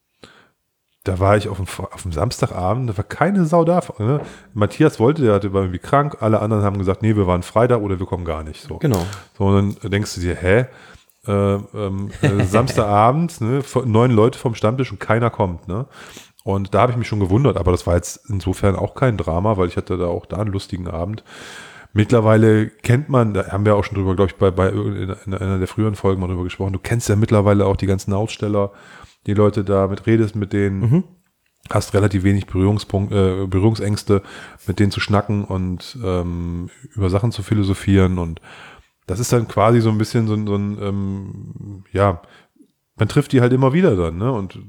da war ich auf dem Samstagabend, da war keine Sau da. Ne? Matthias war irgendwie krank, alle anderen haben gesagt, nee, wir waren Freitag oder wir kommen gar nicht. So. Genau. So, und dann denkst du dir, Samstagabend, ne, 9 Leute vom Stammtisch und keiner kommt. Ne? Und da habe ich mich schon gewundert, aber das war jetzt insofern auch kein Drama, weil ich hatte da auch einen lustigen Abend. Mittlerweile kennt man, da haben wir auch schon drüber, glaube ich, in einer der früheren Folgen mal drüber gesprochen, du kennst ja mittlerweile auch die ganzen Aussteller, die Leute da redest mit denen. hast relativ wenig Berührungsängste, mit denen zu schnacken und über Sachen zu philosophieren. Und das ist dann quasi so ein bisschen so ein ja, man trifft die halt immer wieder dann, ne? Und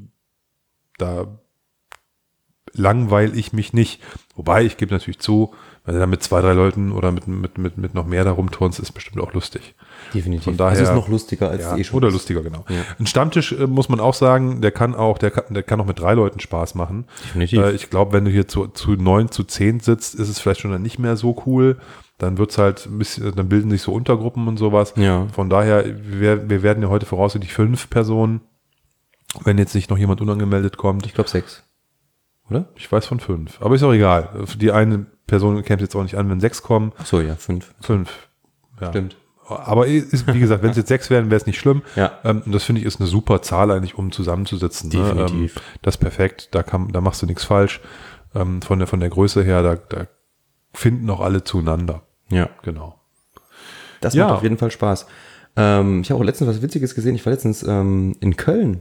da langweile ich mich nicht. Wobei, ich gebe natürlich zu, wenn du da mit 2, 3 Leuten oder mit noch mehr da rumturnst, ist bestimmt auch lustig. Definitiv. Von daher, das ist noch lustiger als ja, schon. Oder lustiger, genau. Ja. Ein Stammtisch, muss man auch sagen, der kann auch mit 3 Leuten Spaß machen. Definitiv. Ich glaube, wenn du hier zu 9, zu 10 sitzt, ist es vielleicht schon dann nicht mehr so cool. Dann wird's halt ein bisschen, dann bilden sich so Untergruppen und sowas. Ja. Von daher, wir werden ja heute voraussichtlich 5 Personen, wenn jetzt nicht noch jemand unangemeldet kommt. Ich glaube 6. Oder? Ich weiß von 5. Aber ist auch egal. Für die eine Person kämpft jetzt auch nicht an, wenn 6 kommen. Ach so, ja, 5. 5. Ja. Stimmt. Aber ist, wie gesagt, wenn es jetzt 6 wären, wäre es nicht schlimm. Ja. Und das finde ich ist eine super Zahl eigentlich, um zusammenzusitzen. Definitiv. Ne? Das ist perfekt. Da machst du nichts falsch. Von der Größe her, da finden auch alle zueinander. Ja. Genau. Das Ja. macht auf jeden Fall Spaß. Ich habe auch letztens was Witziges gesehen. Ich war letztens in Köln.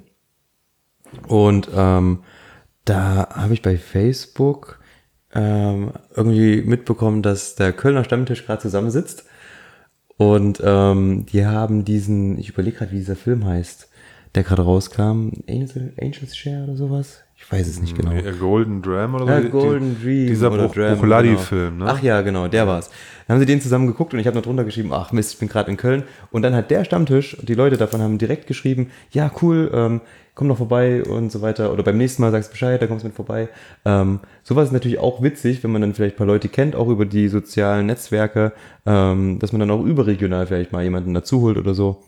Und da habe ich bei Facebook irgendwie mitbekommen, dass der Kölner Stammtisch gerade zusammensitzt. Und die haben diesen, ich überlege gerade, wie dieser Film heißt, der gerade rauskam, Angel's Share oder sowas? Ich weiß es nicht genau. Nee, Golden Dram oder so? Ja, Golden Dream Dieser oder Dram, Bruchladi-Film, ne? Ach ja, genau, der war's. Dann haben sie den zusammen geguckt und ich habe noch drunter geschrieben, ach Mist, ich bin gerade in Köln. Und dann hat der Stammtisch, die Leute davon haben direkt geschrieben, ja cool, komm noch vorbei und so weiter. Oder beim nächsten Mal sagst Bescheid, da kommst du mit vorbei. Sowas ist natürlich auch witzig, wenn man dann vielleicht ein paar Leute kennt, auch über die sozialen Netzwerke, dass man dann auch überregional vielleicht mal jemanden dazu holt oder so.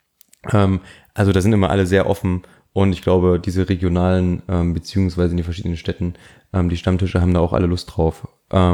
Also da sind immer alle sehr offen. Und ich glaube, diese regionalen, beziehungsweise in den verschiedenen Städten, die Stammtische haben da auch alle Lust drauf.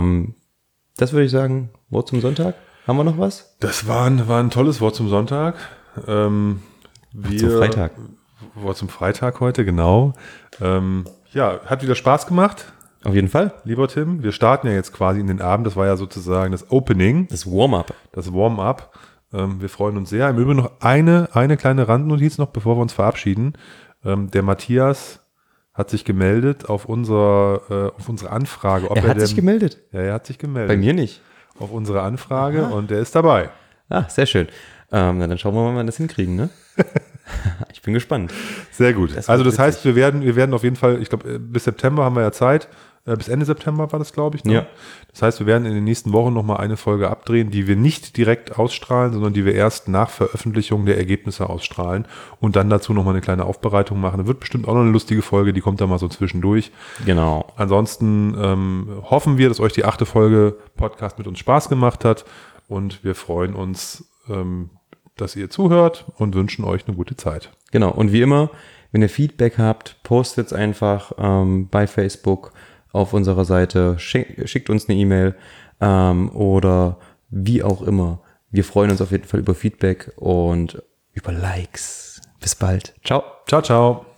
Das würde ich sagen, Wort zum Sonntag. Haben wir noch was? Das war ein tolles Wort zum Sonntag. Zum Freitag. Wort zum Freitag heute, genau. Ja, hat wieder Spaß gemacht, Auf jeden Fall. lieber Tim. Wir starten ja jetzt quasi in den Abend. Das war ja sozusagen das Opening, Das Warm-up. das Warm-up. Wir freuen uns sehr. Im Übrigen noch eine kleine Randnotiz noch, bevor wir uns verabschieden. Der Matthias hat sich gemeldet auf unsere Anfrage. Ob Er hat sich gemeldet. Ja, er hat sich gemeldet. Bei mir nicht. Auf unsere Anfrage und der ist dabei. Ah, sehr schön. Na, dann schauen wir mal, wann wir das hinkriegen, ne? Ich bin gespannt. Sehr gut. Das Also wird das heißt, wir werden auf jeden Fall, ich glaube, bis September haben wir ja Zeit. Bis Ende September war das, glaube ich. Ne? Ja. Das heißt, wir werden in den nächsten Wochen nochmal eine Folge abdrehen, die wir nicht direkt ausstrahlen, sondern die wir erst nach Veröffentlichung der Ergebnisse ausstrahlen und dann dazu nochmal eine kleine Aufbereitung machen. Da wird bestimmt auch noch eine lustige Folge, die kommt da mal so zwischendurch. Genau. Ansonsten hoffen wir, dass euch die 8. Folge Podcast mit uns Spaß gemacht hat und wir freuen uns, dass ihr zuhört und wünschen euch eine gute Zeit. Genau. Und wie immer, wenn ihr Feedback habt, postet es einfach bei Facebook auf unserer Seite, schickt uns eine E-Mail oder wie auch immer. Wir freuen uns auf jeden Fall über Feedback und über Likes. Bis bald. Ciao. Ciao, ciao.